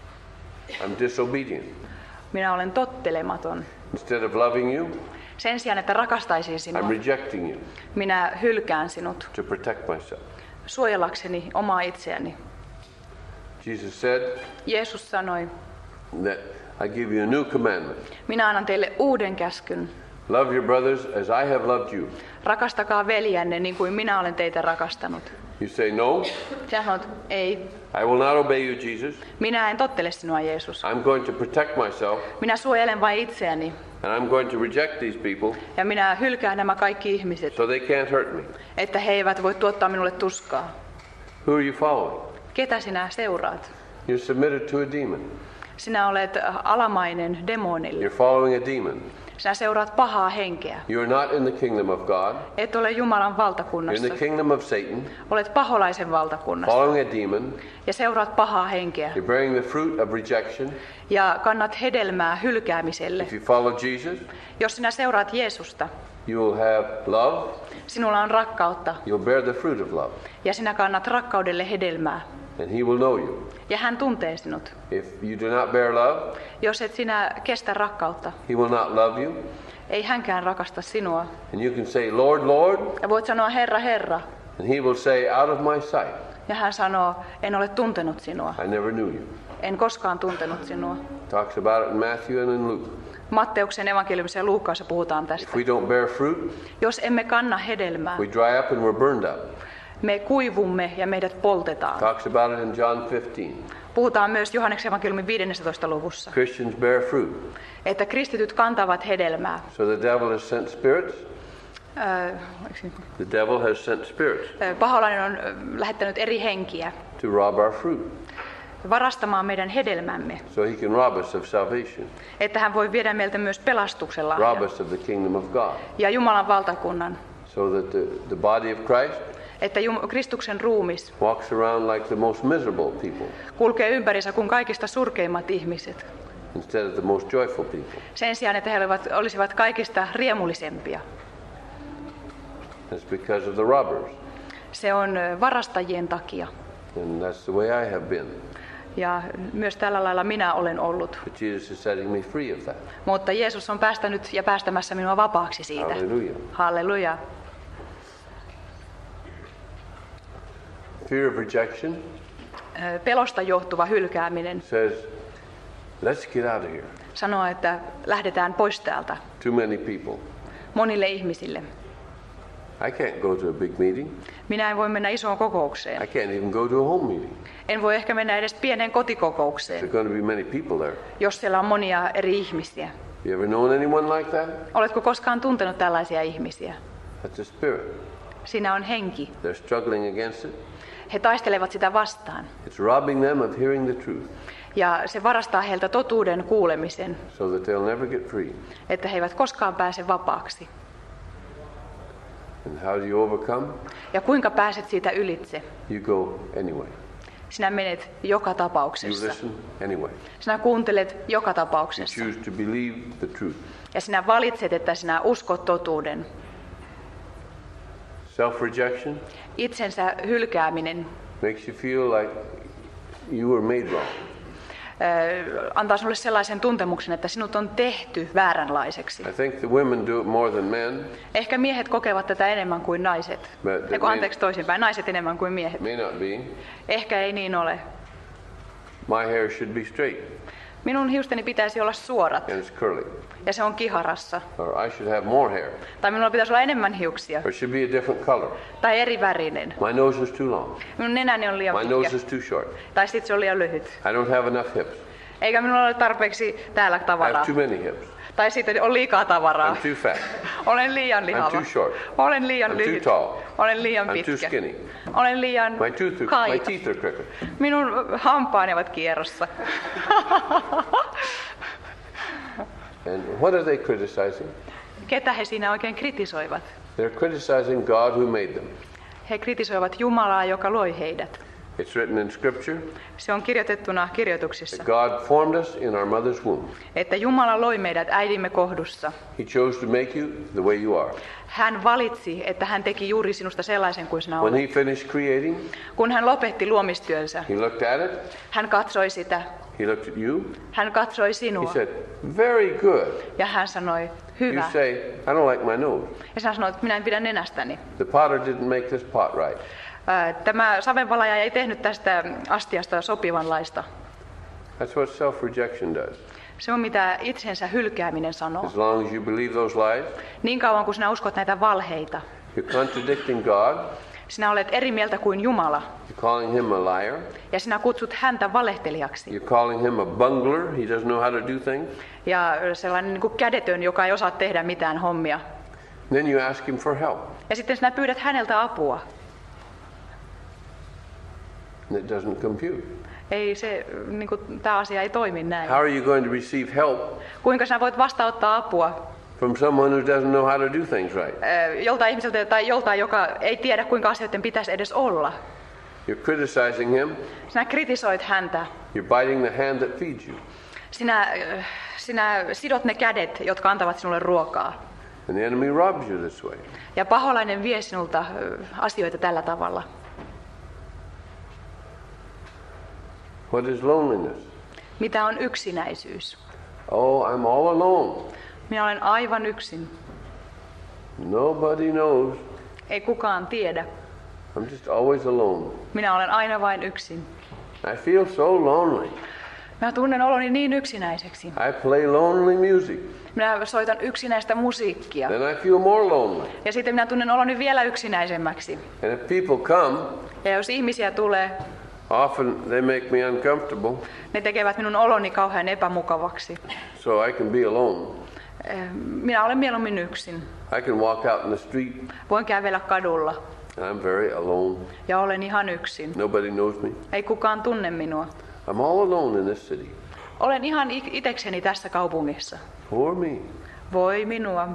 I'm disobedient. Minä olen tottelematon. Instead of loving you, Sen sijaan, että rakastaisin sinua, I'm rejecting you minä hylkään sinut to protect myself. suojellakseni omaa itseäni. Jesus said Jeesus sanoi, that I give you a new commandment. minä annan teille uuden käskyn. Love your brothers as I have loved you. Rakastakaa veljänne niin kuin minä olen teitä rakastanut. You say no, Sinä sanot, ei, I will not obey you, Jesus. minä en tottele sinua, Jeesus. I'm going to protect myself Minä suojelen vain itseäni and I'm going to reject these people ja minä hylkään nämä kaikki ihmiset, so they can't hurt me. että he eivät voi tuottaa minulle tuskaa. Who are you following? Ketä sinä seuraat? You're submitted to a demon. Sinä olet alamainen demonille. You're following a demon. Sinä seuraat pahaa henkeä. You're not in the kingdom of God. Et ole Jumalan You're in valtakunnassa. the kingdom of Satan, Olet paholaisen valtakunnassa following a demon. ja seuraat pahaa henkeä You're bearing the fruit of rejection. ja kannat hedelmää hylkäämiselle. If you follow Jesus, Jos sinä seuraat Jeesusta, you will have love. sinulla on rakkautta You'll bear the fruit of love. ja sinä kannat rakkaudelle hedelmää. And he will know you. Ja hän tuntee sinut. If you do not bear love, Jos et sinä kestä rakkautta, he will not love you. ei hänkään rakasta sinua. And you can say, Lord, Lord, Ja voit sanoa, Herra, Herra. and he will say, out of my sight, Ja hän sanoo, en ole tuntenut sinua. I never knew you. En koskaan tuntenut sinua. Talks about it in Matthew and in Luke. Matteuksen evankeliumissa ja Luukkaassa puhutaan tästä. If we don't bear fruit, Jos emme kanna hedelmää, we dry up and we're burned up. me kuivumme ja meidät poltetaan. Talks about it in John fifteen. Puhutaan myös Johanneksen evankeliumin viidennentoista luvussa, Christians bear fruit. että kristityt kantavat hedelmää. So the devil has sent spirits. Ö, oliko se- The devil has sent spirits ö, Paholainen on ö, lähettänyt eri henkiä to rob our fruit. varastamaan meidän hedelmämme, So he can rob us of salvation, että hän voi viedä meiltä myös pelastuksen rob lahjan us of the kingdom of God. ja Jumalan valtakunnan, So that the, the body of Christ että Jum- Kristuksen ruumis walks around like the most miserable people kulkee ympärissä kuin kaikista surkeimmat ihmiset, instead of the most joyful people. sen sijaan, että he olivat, olisivat kaikista riemullisempia. It's because of the robbers. Se on ö, varastajien takia. And that's the way I have been. Ja myös tällä lailla minä olen ollut. But Jesus is setting me free of that. Mutta Jeesus on päästänyt ja päästämässä minua vapaaksi siitä. Hallelujah. Halleluja. Fear of rejection Ö, Pelosta johtuva hylkääminen says, let's get out of here. sanoo, että lähdetään pois täältä Too many people. monille ihmisille. I can't go to a big meeting. Minä en voi mennä isoon I kokoukseen. can't even go to a home meeting. En voi ehkä mennä edes pieneen There's kotikokoukseen, going to be many people there. jos siellä on monia eri ihmisiä. You ever known anyone like that? Oletko koskaan tuntenut tällaisia ihmisiä? That's a spirit. Siinä on henki. They're struggling against it. He taistelevat sitä vastaan. It's robbing them of hearing the truth Ja se varastaa heiltä totuuden kuulemisen, so that they'll never get free. että he eivät koskaan pääse vapaaksi. And how do you overcome? Ja kuinka pääset siitä ylitse? You go anyway. Sinä menet joka You tapauksessa. listen anyway. Sinä kuuntelet joka You tapauksessa. choose to believe the truth. Ja sinä valitset, että sinä uskot totuuden. Self-rejection Itsensä hylkääminen makes you feel like you were made wrong. ö, antaa sinulle sellaisen tuntemuksen, että sinut on tehty vääränlaiseksi. I think the women do it more than men. Ehkä miehet kokevat tätä enemmän kuin naiset. But they Eiku, anteeksi toisinpäin, naiset enemmän kuin miehet. May not be. Ehkä ei niin ole. My hair should be straight Minun hiusteni pitäisi olla suorat and it's curly. ja se on kiharassa. Or I should have more hair. Tai minulla pitäisi olla enemmän hiuksia Or it should be a different color. tai eri värinen. My nose is too long. Minun nenäni on liian My nose pitkä is too short. tai sitten se on liian lyhyt. I don't have enough hips. Eikä minulla ole tarpeeksi täällä I have tavaraa. too many hips. Tai sitten on liikaa tavaraa. I'm too fat. Olen liian lihava. I'm too short. Olen liian I'm lyhyt. too tall. Olen liian I'm too pitkä. skinny. Olen liian My, tooth are, my kaita. teeth are crooked. Minun hampaani ovat kierrossa. And what are they criticizing? Ketä he siinä oikein kritisoivat? They're criticizing God who made them. He kritisoivat Jumalaa, joka loi heidät. It's written in Scripture Se on kirjoitettuna that kirjoituksissa, God formed us in our mother's womb. että Jumala loi meidät äidimme kohdussa. He chose to make you the way you are. Hän valitsi, että hän teki juuri sinusta sellaisen kuin sinä When olet. he finished creating, Kun hän lopetti luomistyönsä, he looked at it, hän katsoi sitä, he looked at you, hän katsoi he sinua said, very good. ja hän sanoi, You hyvä. say, I don't like my nose. Ja sinä sanoit, että minä en pidä nenästäni. The potter didn't make this pot right. Ää, Tämä savenvalaja ei tehnyt tästä astiasta sopivanlaista. That's what self-rejection does. Se on mitä itsensä hylkääminen sanoo. As long as you believe those lies, Niin kauan kun sinä uskot näitä valheita, you're contradicting God, sinä olet eri mieltä kuin Jumala. you're calling him a liar, Ja sinä kutsut häntä valehtelijaksi. you're calling him a bungler, he doesn't know how to do things. Ja sellainen niin kuin kädetön, joka ei osaa tehdä mitään hommia. Then you ask him for help, Ja sitten sinä pyydät häneltä apua. and it doesn't compute. Ei se, niin kuin, tämä asia ei toimi näin. How are you going to receive help Kuinka sinä voit vastaanottaa apua from someone who doesn't know how to do things right? ää, joltain ihmiseltä tai joltain, joka ei tiedä, kuinka asioiden pitäisi edes olla? You're criticizing him, Sinä kritisoit häntä. you're biting the hand that feeds you. Sinä, äh, sinä sidot ne kädet, jotka antavat sinulle ruokaa. And the enemy robs you this way. Ja paholainen vie sinulta äh, asioita tällä tavalla. What is loneliness? Mitä on yksinäisyys? Oh, I'm all alone. Minä olen aivan yksin. Nobody knows. Ei kukaan tiedä. I'm just always alone. Minä olen aina vain yksin. I feel so lonely. Minä tunnen oloni niin yksinäiseksi. I play lonely music. Minä soitan yksinäistä musiikkia. Then I feel more lonely. Ja sitten minä tunnen oloni vielä yksinäisemmäksi. And if people come, Ja jos ihmisiä tulee, often they make me uncomfortable, ne tekevät minun oloni kauhean epämukavaksi. so I can be alone. Eh, Minä olen mieluummin yksin. I can walk out in the street Voin kävellä kadulla and I'm very alone. ja olen ihan yksin. Nobody knows me. Ei kukaan tunne minua. I'm all alone in this city. Olen ihan ik- itekseni tässä kaupungissa. Poor me. Voi minua.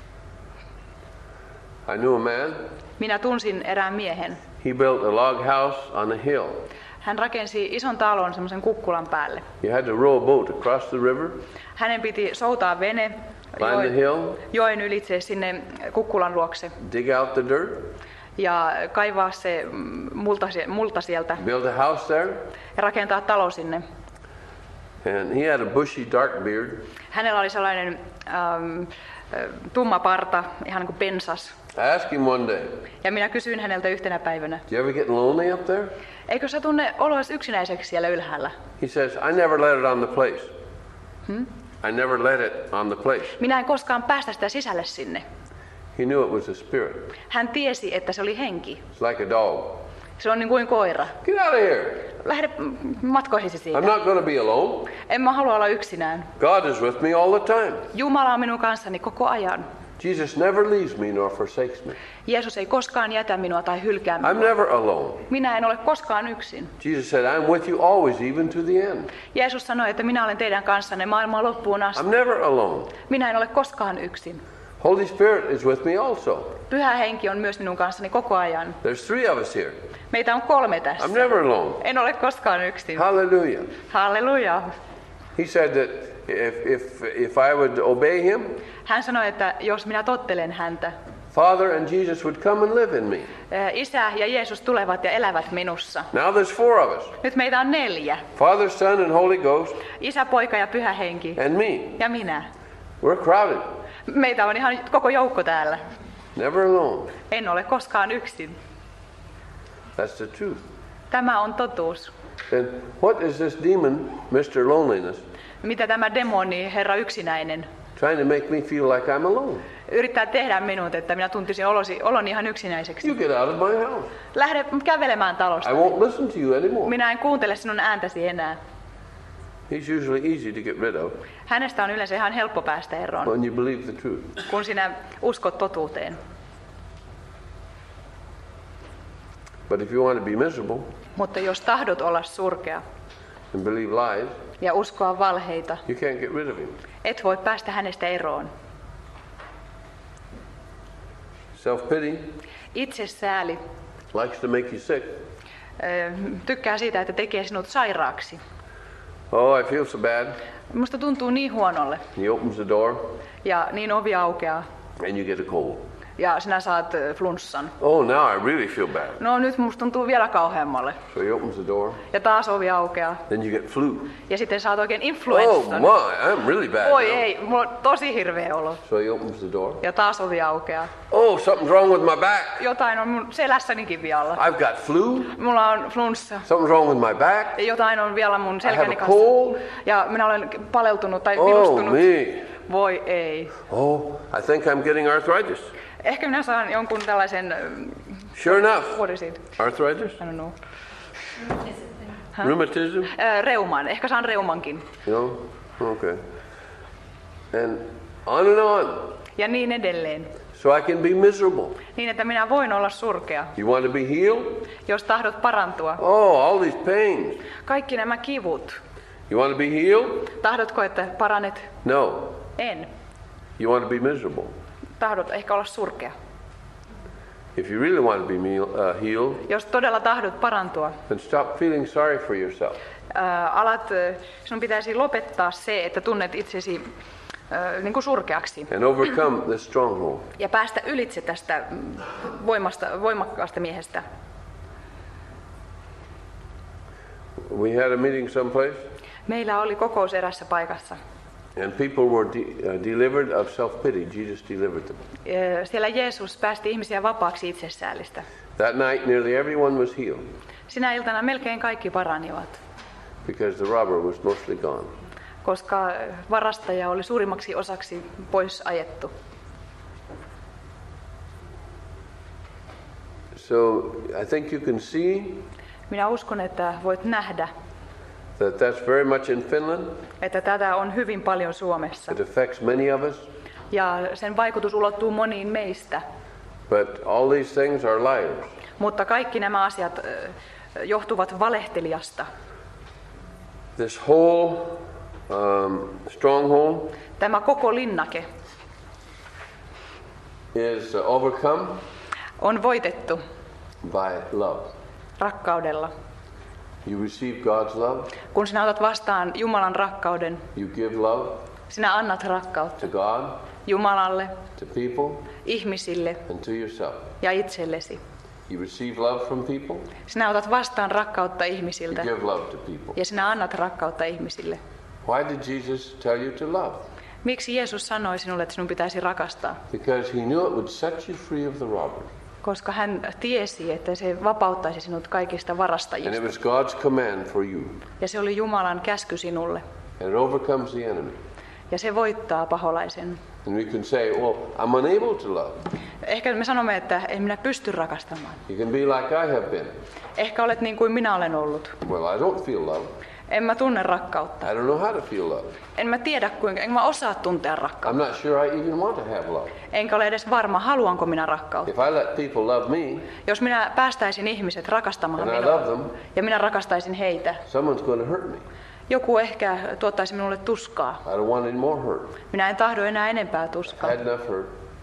I knew a man. Minä tunsin erään miehen. He built a log house on a hill. Hän rakensi ison talon semmoisen kukkulan päälle. You had to row a boat across the river, Hänen piti soutaa vene climb the hill, joen ylitse sinne kukkulan luokse dig out the dirt, ja kaivaa se mm, multa, sie- multa sieltä build a house there, ja rakentaa talo sinne. and he had a bushy dark beard. Hänellä oli sellainen ähm, tumma parta, ihan niin kuin pensas. I asked him one day, Ja minä kysyin häneltä yhtenä päivänä, do you ever get lonely up there? eikö sä tunne oloasi yksinäiseksi siellä ylhäällä? He says, I never let it on the place. Hmm? I never let it on the place. Minä en koskaan päästä sitä sisälle sinne. He knew it was a spirit. Hän tiesi, että se oli henki. It's like a dog. Se on niin kuin koira. Get out of here. Lähde matkoihisi siitä. I'm not going to be alone. En mä halua olla yksinään. God is with me all the time. Jumala on minun kanssani koko ajan. Jesus never leaves me nor forsakes me. Jeesus ei koskaan jätä minua tai hylkää minua. I'm never alone. Minä en ole koskaan yksin. Jesus said, I'm with you always, even to the end. Jeesus sanoi, että minä olen teidän kanssanne maailman loppuun asti. I'm never alone. Minä en ole koskaan yksin. Holy Spirit is with me also. Pyhä henki on myös minun kanssani koko ajan. There's three of us here. Meitä on kolme tässä. I'm never alone. En ole koskaan yksin. Hallelujah. Halleluja. He said that if, if, if I would obey him, Hän sanoi, että jos minä tottelen häntä, Father and Jesus would come and live in me. Isä ja Jeesus tulevat ja elävät minussa. Now there's four of us. Nyt meitä on neljä. Father, Son, and Holy Ghost, Isä, poika ja pyhä henki. and me. Ja minä. We're crowded. Meitä on ihan koko joukko täällä. Never alone. En ole koskaan yksin. That's the truth. Tämä on totuus. Then what is this demon, Mister Loneliness, Mitä tämä demoni, Herra yksinäinen, trying to make me feel like I'm alone? yrittää tehdä minut, että minä tuntisin olosi, oloni ihan yksinäiseksi. You get out of my house. Lähde kävelemään talosta. I won't listen to you anymore. Minä en kuuntele sinun ääntäsi enää. He's usually easy to get rid of Hänestä on yleensä ihan helppo päästä eroon, when you believe the truth. kun sinä uskot totuuteen. But if you want to be miserable Mutta jos tahdot olla surkea and believe lies, ja uskoa valheita, you can't get rid of him. et voi päästä hänestä eroon. Self-pity Itsesääli likes to make you sick. ö, tykkää siitä, että tekee sinut sairaaksi. Oh, I feel so bad. Musta tuntuu niin huonolle He opens the door ja niin ovi aukeaa and you get a cold. ja sinä saat ö, flunssan. Oh, now I really feel bad. No nyt musta tuntuu vielä kauheammalle. So he opens the door. Ja taas ovi aukeaa. Then you get flu. Ja sitten saat oikein Oh influenssan. my, I'm really bad Oi now. ei, mulla on tosi hirveä olo. So he opens the door. Ja taas ovi aukeaa. Oh, something's wrong with my back. Jotain on mun selässänikin vialla. I've got flu. Mulla on flunssa. Something's wrong with my back. Ja jotain on vielä mun I have selkäni a kanssa. cold. Ja minä olen paleltunut tai Oh virustunut. me. Voi ei. Oh, I think I'm getting arthritis. Ehkä minä saan jonkun tällaisen, Sure enough. what is it? Arthritis? I don't know. Rheumatism? Äh, reuman. Ehkä saan reumankin. No? Okay. And on and on. Ja niin edelleen. So I can be miserable. Niin, että minä voin olla surkea. You want to be healed? Jos tahdot parantua. Oh, all these pains. Kaikki nämä kivut. You want to be healed? Tahdotko, että paranet? No. En. You want to be miserable. Tahdot ehkä olla surkea. If you really want to be meal, uh, healed, Jos todella tahdot parantua, then stop feeling sorry for yourself. ää, alat, ää, sinun pitäisi lopettaa se, että tunnet itsesi ää, niin kuin surkeaksi. And overcome this stronghold. Ja päästä ylitse tästä mm, voimasta, voimakkaasta miehestä. We had a meeting someplace, Meillä oli kokous erässä paikassa. and people were de- uh, delivered of self-pity. Jesus delivered them. Ää, Siellä Jeesus päästi ihmisiä vapaaksi itsesäälistä. That night, nearly everyone was healed Sinä iltana melkein kaikki paranivat, because the robber was mostly gone. koska varastaja oli suurimmaksi osaksi pois ajettu. So I think you can see Minä uskon, että voit nähdä, that that's very much in Finland. että tätä on hyvin paljon Suomessa. It affects many of us, Ja sen vaikutus ulottuu moniin meistä. but all these things are liars. Mutta kaikki nämä asiat ö, johtuvat valehtelijasta. This whole um, stronghold Tämä koko linnake is uh, overcome on voitettu by love. rakkaudella. You receive God's love, Kun sinä otat vastaan Jumalan rakkauden, you give love sinä annat rakkautta to God, Jumalalle, to people, ihmisille and to yourself. ja itsellesi. You receive love from people, Sinä otat vastaan rakkautta you ihmisiltä give love to people. ja sinä annat rakkautta ihmisille. Why did Jesus tell you to love? Miksi Jeesus sanoi sinulle, että sinun pitäisi rakastaa? Because he knew it would set you free of the robber. Koska hän tiesi, että se vapauttaisi sinut kaikista And varastajista. it was God's command for you. Ja se oli Jumalan käsky sinulle. And it overcomes the enemy. Ja se voittaa paholaisen. And we can say, well, I'm unable to love. Ehkä me sanomme, että en minä pysty rakastamaan. You can be like I have been. Ehkä olet niin kuin minä olen ollut. Well, I don't feel love. En mä tunne rakkautta. I don't know how to feel love. En mä tiedä kuinka, en mä osaa tuntea rakkautta. I'm not sure I even want to have love. Enkä ole edes varma, haluanko minä rakkautta. If I let people love me, Jos minä päästäisin ihmiset rakastamaan and I love minua them, ja minä rakastaisin heitä, someone's going to hurt me. joku ehkä tuottaisi minulle tuskaa. I don't want any more hurt. Minä en tahdo enää enempää I tuskaa. had enough hurt.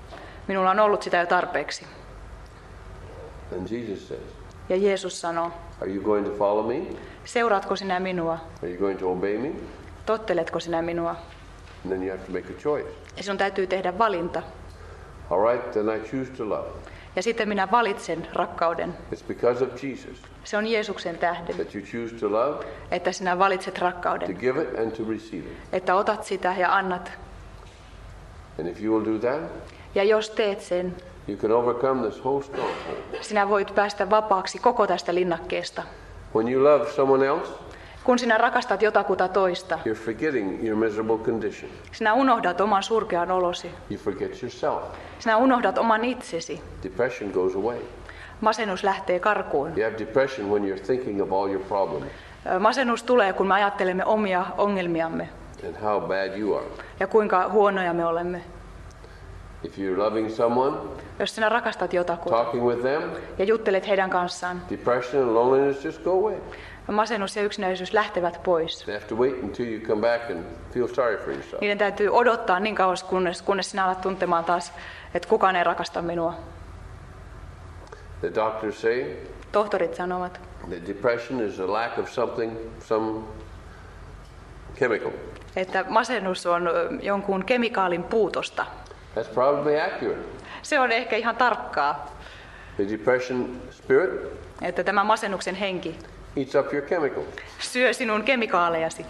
Minulla on ollut sitä jo tarpeeksi. And Jesus says, Ja Jeesus sanoo, are you going to follow me? seuraatko sinä minua? Are you going to obey me? Totteletko sinä minua? And then you have to make a choice. Ja sinun täytyy tehdä valinta. All right, then I choose to love. Ja sitten minä valitsen rakkauden. It's because of Jesus Se on Jeesuksen tähden, that you choose to love, että sinä valitset to rakkauden. give it, and to receive it. Että otat sitä ja annat. And if you will do that, Ja jos teet sen, you can overcome this whole stronghold. sinä voit päästä vapaaksi koko tästä linnakkeesta. When you love someone else, Kun sinä rakastat jotakuta toista, you're forgetting your miserable condition. sinä unohdat oman surkean olosi. You forget yourself. Sinä unohdat oman itsesi. Depression goes away. Masennus lähtee karkuun. You have depression when you're thinking of all your problems Masennus tulee, kun me ajattelemme omia ongelmiamme and how bad you are. ja kuinka huonoja me olemme. If you're loving someone, Jos sinä rakastat jotakuta talking with them, ja juttelet heidän kanssaan, depression and loneliness just go away. masennus ja yksinäisyys lähtevät pois. You have to wait until you come back and feel sorry for yourself. Niiden täytyy odottaa niin kauas, kunnes, kunnes sinä alat tuntemaan taas, että kukaan ei rakasta minua. The doctors say Tohtorit sanovat, that depression is a lack of something, some chemical. että masennus on ö, jonkun kemikaalin puutosta. That's probably accurate. Se on ehkä ihan tarkkaa, The depression spirit että tämä masennuksen henki eats up your chemicals. syö sinun kemikaalejasi.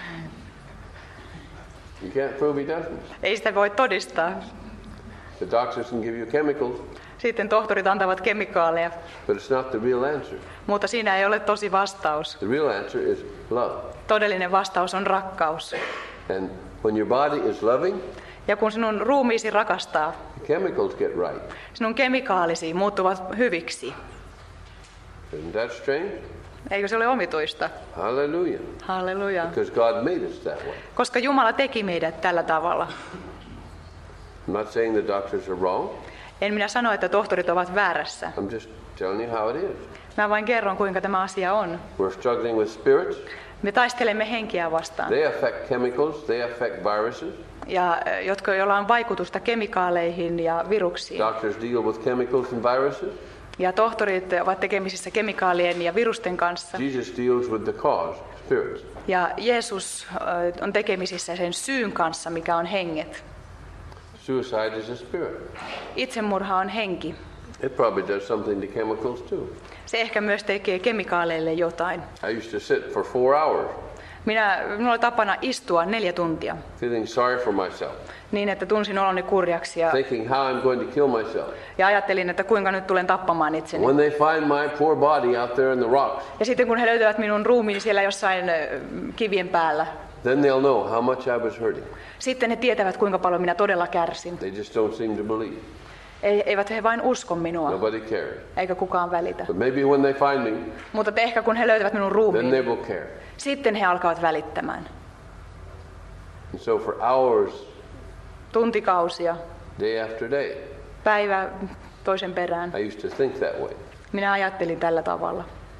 You can't prove he doesn't. Ei sitä voi todistaa. The doctors can give you chemicals, Sitten tohtorit antavat kemikaaleja, but it's not the real answer. mutta siinä ei ole tosi vastaus. The real answer is love. Todellinen vastaus on rakkaus. And when your body is loving, Ja kun sinun ruumiisi rakastaa, the chemicals get right. sinun kemikaalisi muuttuvat hyviksi. Isn't that strange? Eikö se ole omituista? Hallelujah. Halleluja. Because God made us that way. Koska Jumala teki meidät tällä tavalla. I'm not saying the doctors are wrong. En minä sano, että tohtorit ovat väärässä. I'm just telling you how it is. Mä vain kerron, kuinka tämä asia on. We're struggling with spirits. Me taistelemme henkiä vastaan, They affect chemicals. They affect viruses. ja, jotka, joilla on vaikutusta kemikaaleihin ja viruksiin. Doctors deal with chemicals and viruses. Ja tohtorit ovat tekemisissä kemikaalien ja virusten kanssa. Jesus deals with the cause, spirits. Ja Jeesus äh, on tekemisissä sen syyn kanssa, mikä on henget. Suicide is a spirit. Itsemurha on henki. It probably does something to chemicals too. Se ehkä myös tekee kemikaaleille jotain. I used to sit for four hours Minä, minulla oli tapana istua neljä tuntia feeling sorry for myself, niin, että tunsin oloni kurjaksi ja, thinking how I'm going to kill myself. ja ajattelin, että kuinka nyt tulen tappamaan itseni. When they find my poor body out there in the rocks, Ja sitten kun he löytävät minun ruumiini siellä jossain ö, kivien päällä, then they'll know how much I was hurting. sitten he tietävät, kuinka paljon minä todella kärsin. They just don't seem to believe. Ei, eivät he vain usko minua, Nobody cares. eikä kukaan välitä. But maybe when they find me, Mutta ehkä kun he löytävät minun then ruumiini, they will care. sitten he alkavat välittämään. And so for hours, Tuntikausia, day after day, päivä toisen perään. I used to think that way. Minä ajattelin tällä tavalla.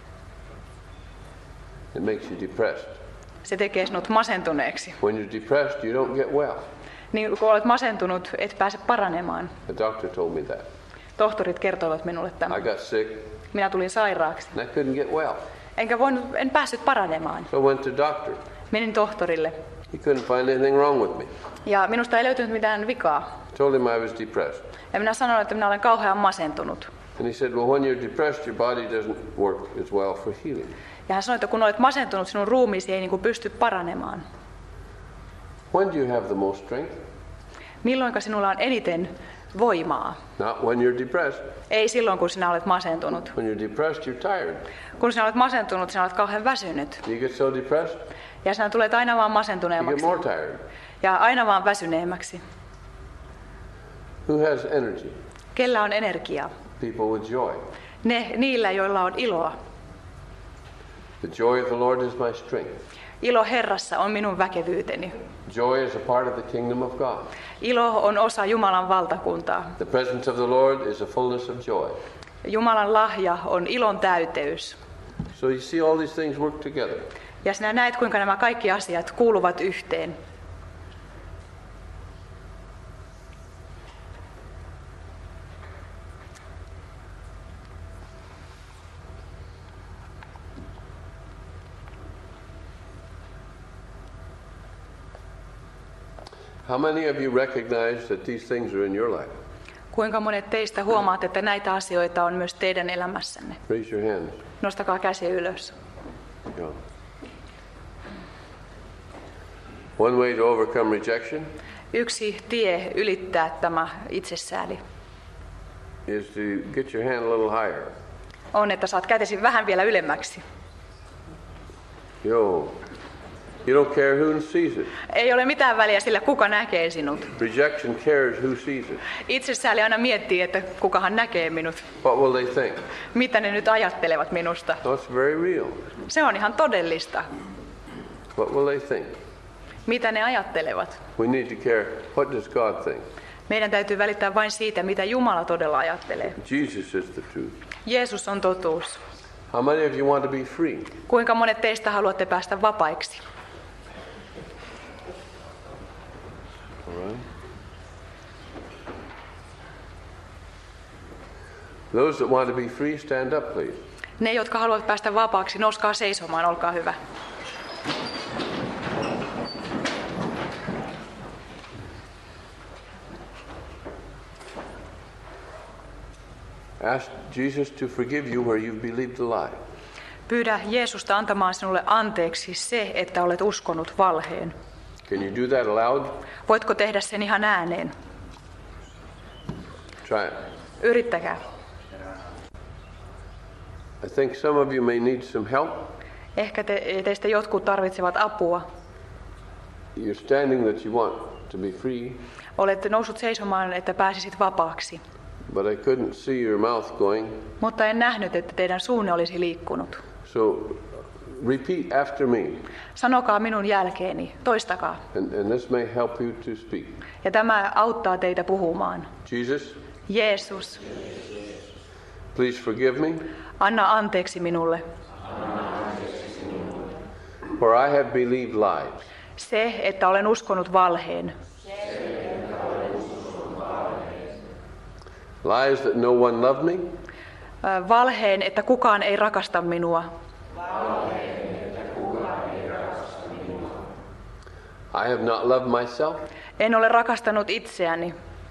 It makes you depressed. Se tekee sinut masentuneeksi. When you're depressed, you don't get well. Niin kun olet masentunut, et pääse paranemaan. The doctor told me that. Tohtorit kertoivat minulle I tämän. got sick Minä tulin sairaaksi. and I couldn't get well. Enkä voinut, en päässyt paranemaan. So I went to doctor. Menin tohtorille. He couldn't find anything wrong with me. Ja minusta ei löytynyt mitään vikaa. I told him I was depressed. Ja minä sanoin, että minä olen kauhean masentunut. And he said, well, when you're depressed, your body doesn't work as well for healing. Ja hän sanoi, että kun olet masentunut, sinun ruumiisi ei niin kuin pysty paranemaan. When do you have the most strength? Milloinka sinulla on eniten voimaa? Not when you're depressed. Ei silloin, kun sinä olet masentunut. When you're depressed, you're tired. Kun sinä olet masentunut, sinä olet kauhean väsynyt. You get so depressed, Ja sinä tulet aina vaan you get masentuneemmaksi. more tired. Ja aina vaan väsyneemmäksi. Who has energy? Kellä on energiaa? People with joy. Ne, niillä, joilla on iloa. The joy of the Lord is my strength. Ilo Herrassa on minun väkevyyteni. Joy is a part of the kingdom of God. Ilo on osa Jumalan valtakuntaa. The presence of the Lord is a fullness of joy. Jumalan lahja on ilon täyteys. So you see all these things work together. Ja sinä näet, kuinka nämä kaikki asiat kuuluvat yhteen. How many of you recognize that these things are in your life? Kuinka monet teistä huomaat, että näitä asioita on myös teidän elämässänne? Raise your hands. Nostakaa käsi ylös. Yeah. One way to overcome rejection Yksi tie ylittää tämä itsesääli is to get your hand a little higher. on, että saat kätesi vähän vielä ylemmäksi. Yo. You don't care who sees it. Ei ole mitään väliä sillä, kuka näkee sinut. Rejection cares who sees it. Itsesääli aina miettii, että kukahan näkee minut. What will they think? Mitä ne nyt ajattelevat minusta? No, it's very real. Se on ihan todellista. What will they think? Mitä ne ajattelevat? We need to care. What does God think? Meidän täytyy välittää vain siitä, mitä Jumala todella ajattelee. Jesus is the truth. Jeesus on totuus. How many of you want to be free? Kuinka monet teistä haluatte päästä vapaiksi? All right. Those that want to be free, stand up, please. Ne, jotka haluavat päästä vapaaksi, nouskaa seisomaan, olkaa hyvä. Ask Jesus to forgive you where you've believed a lie. Pyydä Jeesusta antamaan sinulle anteeksi se, että olet uskonut valheen. Can you do that aloud? Voitko tehdä sen ihan ääneen? Try it. Yrittäkää. I think some of you may need some help. Ehkä te, teistä jotkut tarvitsevat apua. You're standing that you want to be free, Olette noussut seisomaan, että pääsisit vapaaksi. but I couldn't see your mouth going. Mutta en nähnyt, että teidän suunne olisi liikkunut. So repeat after me, Sanokaa minun jälkeeni, toistakaa. and, and this may help you to speak. Ja tämä auttaa teitä puhumaan. Jesus, Jeesus, please forgive me, anna anteeksi minulle. for I have believed lies. Se, että olen uskonut valheen. Lies that no one loved me, Ö, Valheen, että kukaan ei rakasta minua. I have not loved myself, En ole rakastanut itseäni.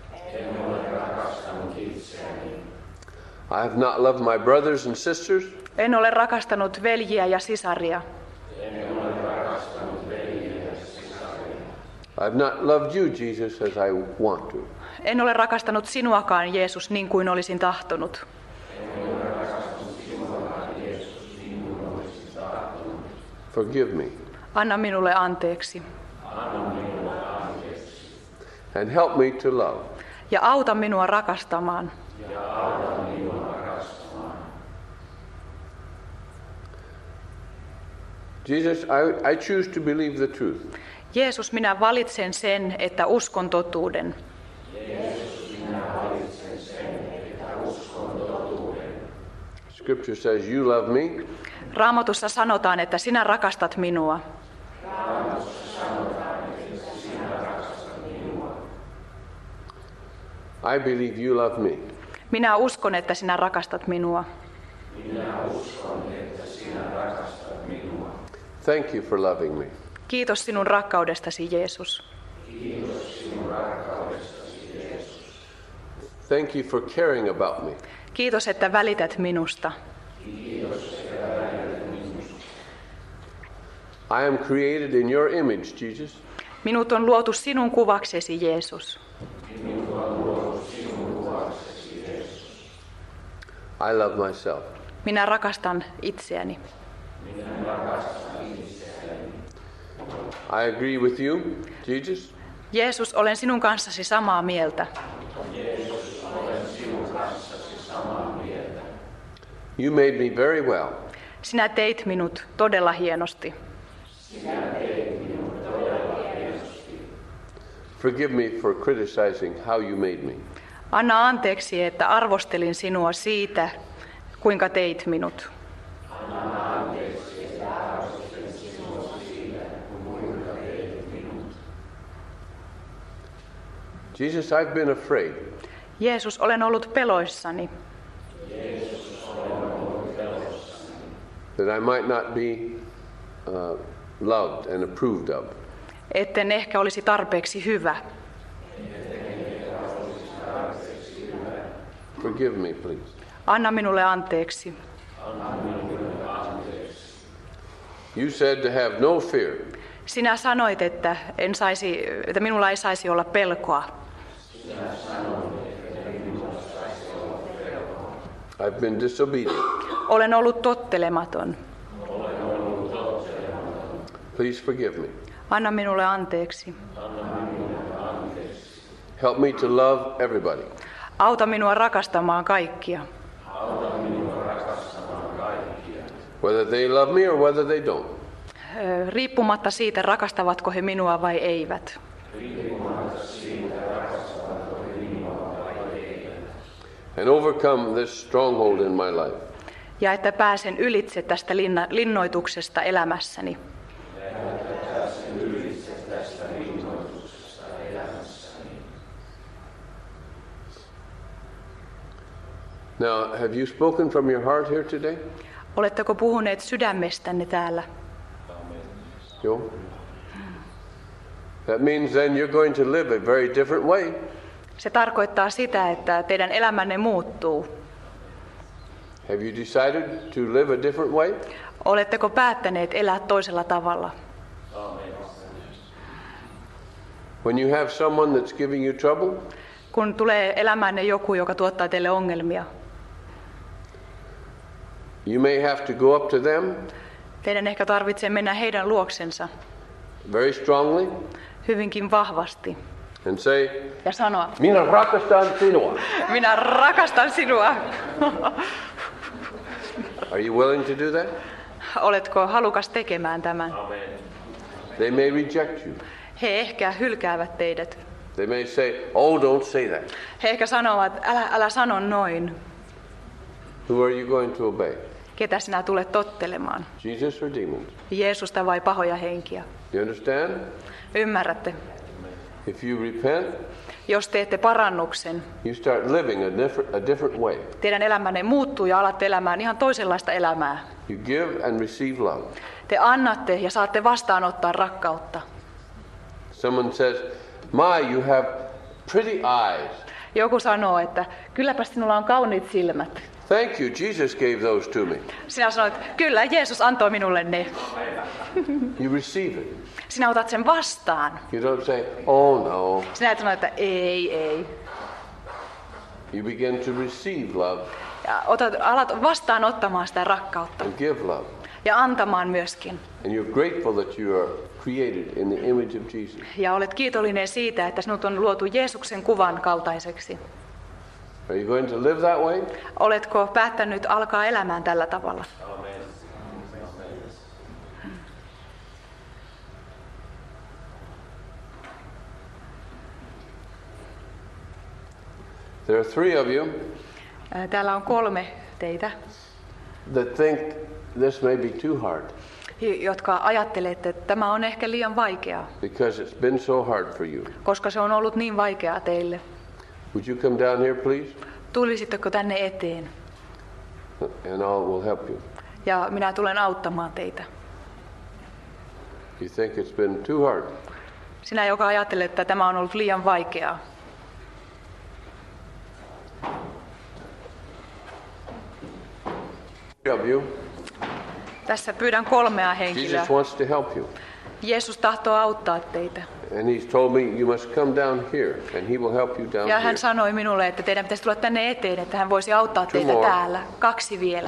I have not loved my brothers and sisters, En ole rakastanut veljiä ja sisaria. I have not loved you, Jesus, as I want to. En ole rakastanut sinuakaan, Jeesus, niin kuin olisin tahtonut. Forgive me, Anna minulle anteeksi. and help me to love. Ja auta minua rakastamaan. Jesus, I, I choose to believe the truth. Jeesus, minä valitsen sen, että uskon totuuden. Scripture says, you love me, Raamatussa sanotaan, että sinä rakastat minua. I believe you love me. Minä uskon, että sinä rakastat minua. Thank you for loving me. Kiitos sinun rakkaudestasi, Jeesus. Thank you for caring about me. Kiitos, että välität minusta. I am created in your image, Jesus. Minut on luotu sinun kuvaksesi, Jeesus. I love myself. Minä rakastan itseäni. I agree with you, Jesus. Jeesus, olen sinun kanssasi samaa mieltä. You made me very well. Sinä teit minut todella hienosti. Forgive me for criticizing how you made me. Anna anteeksi, että arvostelin sinua siitä, kuinka teit minut. Jesus, I've been afraid. Jeesus, olen ollut peloissani, that I might not be uh, loved and approved of. Etten ehkä olisi tarpeeksi hyvä. Forgive me, please. Anna minulle anteeksi. You said to have no fear. Sinä sanoit, että, en saisi, että minulla ei saisi olla pelkoa. I've been disobedient. Olen ollut tottelematon. Please forgive me. Anna minulle anteeksi. Help me to love everybody. Auta minua rakastamaan kaikkia. Whether they love me or whether they don't. Ö, Riippumatta siitä, rakastavatko he minua vai eivät. And overcome this stronghold in my life. Ja että pääsen ylitse tästä linna, linnoituksesta elämässäni. Now, have you spoken from your heart here today? Oletteko puhuneet sydämestänne täällä? Joe? That means then you're going to live a very different way. Se tarkoittaa sitä, että teidän elämänne muuttuu. Have you decided to live a different way? Oletteko päättäneet elää toisella tavalla? When you have someone that's giving you trouble, Kun tulee elämänne joku, joka tuottaa teille ongelmia, you may have to go up to them teidän ehkä tarvitsee mennä heidän luoksensa very strongly hyvinkin vahvasti and say, ja sanoa, minä rakastan sinua. minä rakastan sinua. Are you willing to do that? Oletko halukas tekemään tämän? They may reject you. He ehkä hylkäävät teidät. They may say, oh, don't say that. He ehkä sanovat, älä, älä sano noin. Who are you going to obey? Ketä sinä tulet tottelemaan? Jesus or demons? Jeesusta vai pahoja henkiä? You understand? Ymmärrätte? If you repent, Jos teette parannuksen, you start living a different, a different way. teidän elämänne muuttuu ja alatte elämään ihan toisenlaista elämää. You give and receive love. Te annatte ja saatte vastaanottaa rakkautta. Someone says, my, you have pretty eyes. Joku sanoo, että kylläpä sinulla on kauniit silmät. Thank you, Jesus gave those to me. Sinä sanoit, kyllä Jeesus antoi minulle ne. You receive it. Sinä otat sen vastaan. You don't say, oh no. Sinä et sano, että ei, ei. You begin to receive love Ja otat, alat vastaanottamaan sitä rakkautta and give love. ja antamaan myöskin. And you're grateful that you are created in the image of Jesus. Ja olet kiitollinen siitä, että sinut on luotu Jeesuksen kuvan kaltaiseksi. Are you going to live that way? Oletko päättänyt alkaa elämään tällä tavalla? There are three of you Ää, Täällä on kolme teitä, that think this may be too hard jotka ajattelette, että tämä on ehkä liian vaikeaa, because it's been so hard for you. koska se on ollut niin vaikeaa teille. Would you come down here, please? Tulisitteko tänne eteen? And I will help you. Ja minä tulen auttamaan teitä. You think it's been too hard. Sinä, joka ajattelet, että tämä on ollut liian vaikeaa. Three of you. Tässä pyydän kolmea henkilöä. Jesus wants to help you. Jeesus tahtoo auttaa teitä. And he's told me you must come down here and he will help you down Ja here. hän sanoi minulle, että teidän pitäisi tulla tänne eteen, että hän voisi auttaa teitä more. täällä. Kaksi vielä.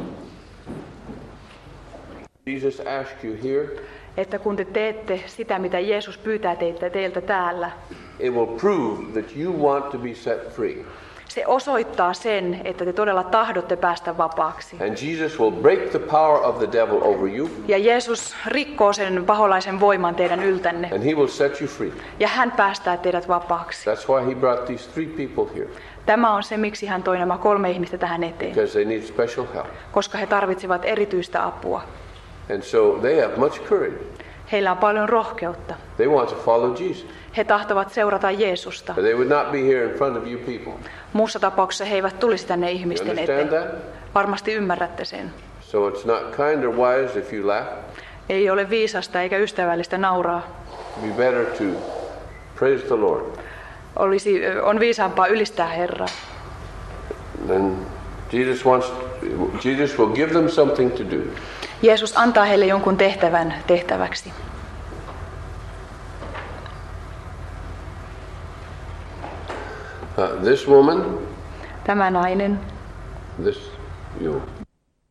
Jesus asked you here, Että kun te teette sitä, mitä Jeesus pyytää teitä, teiltä täällä, it will prove that you want to be set free. se osoittaa sen, että te todella tahdotte päästä vapaaksi. And Jesus will break the power of the devil over you Ja Jeesus rikkoo sen paholaisen voiman teidän yltänne. and he will set you free. Ja hän päästää teidät vapaaksi. That's why he brought these three people here, Tämä on se, miksi hän toi nämä kolme ihmistä tähän eteen. because they need special help. Koska he tarvitsivat erityistä apua. And so they have much courage. Heillä on paljon rohkeutta. They want to follow Jesus. He tahtovat seurata Jeesusta. But they would not be here in front of you people. Muussa tapauksessa he eivät tulisi tänne You ihmisten understand eteen. that? Varmasti ymmärrätte sen. So it's not kind or wise if you laugh. Ei ole viisasta eikä ystävällistä nauraa. be better to praise the Lord. Olisi, on viisaampaa ylistää Herraa. Then Jesus wants, Jesus will give them something to do. Jeesus antaa heille jonkun tehtävän tehtäväksi. Uh, this woman, Tämä nainen, this you.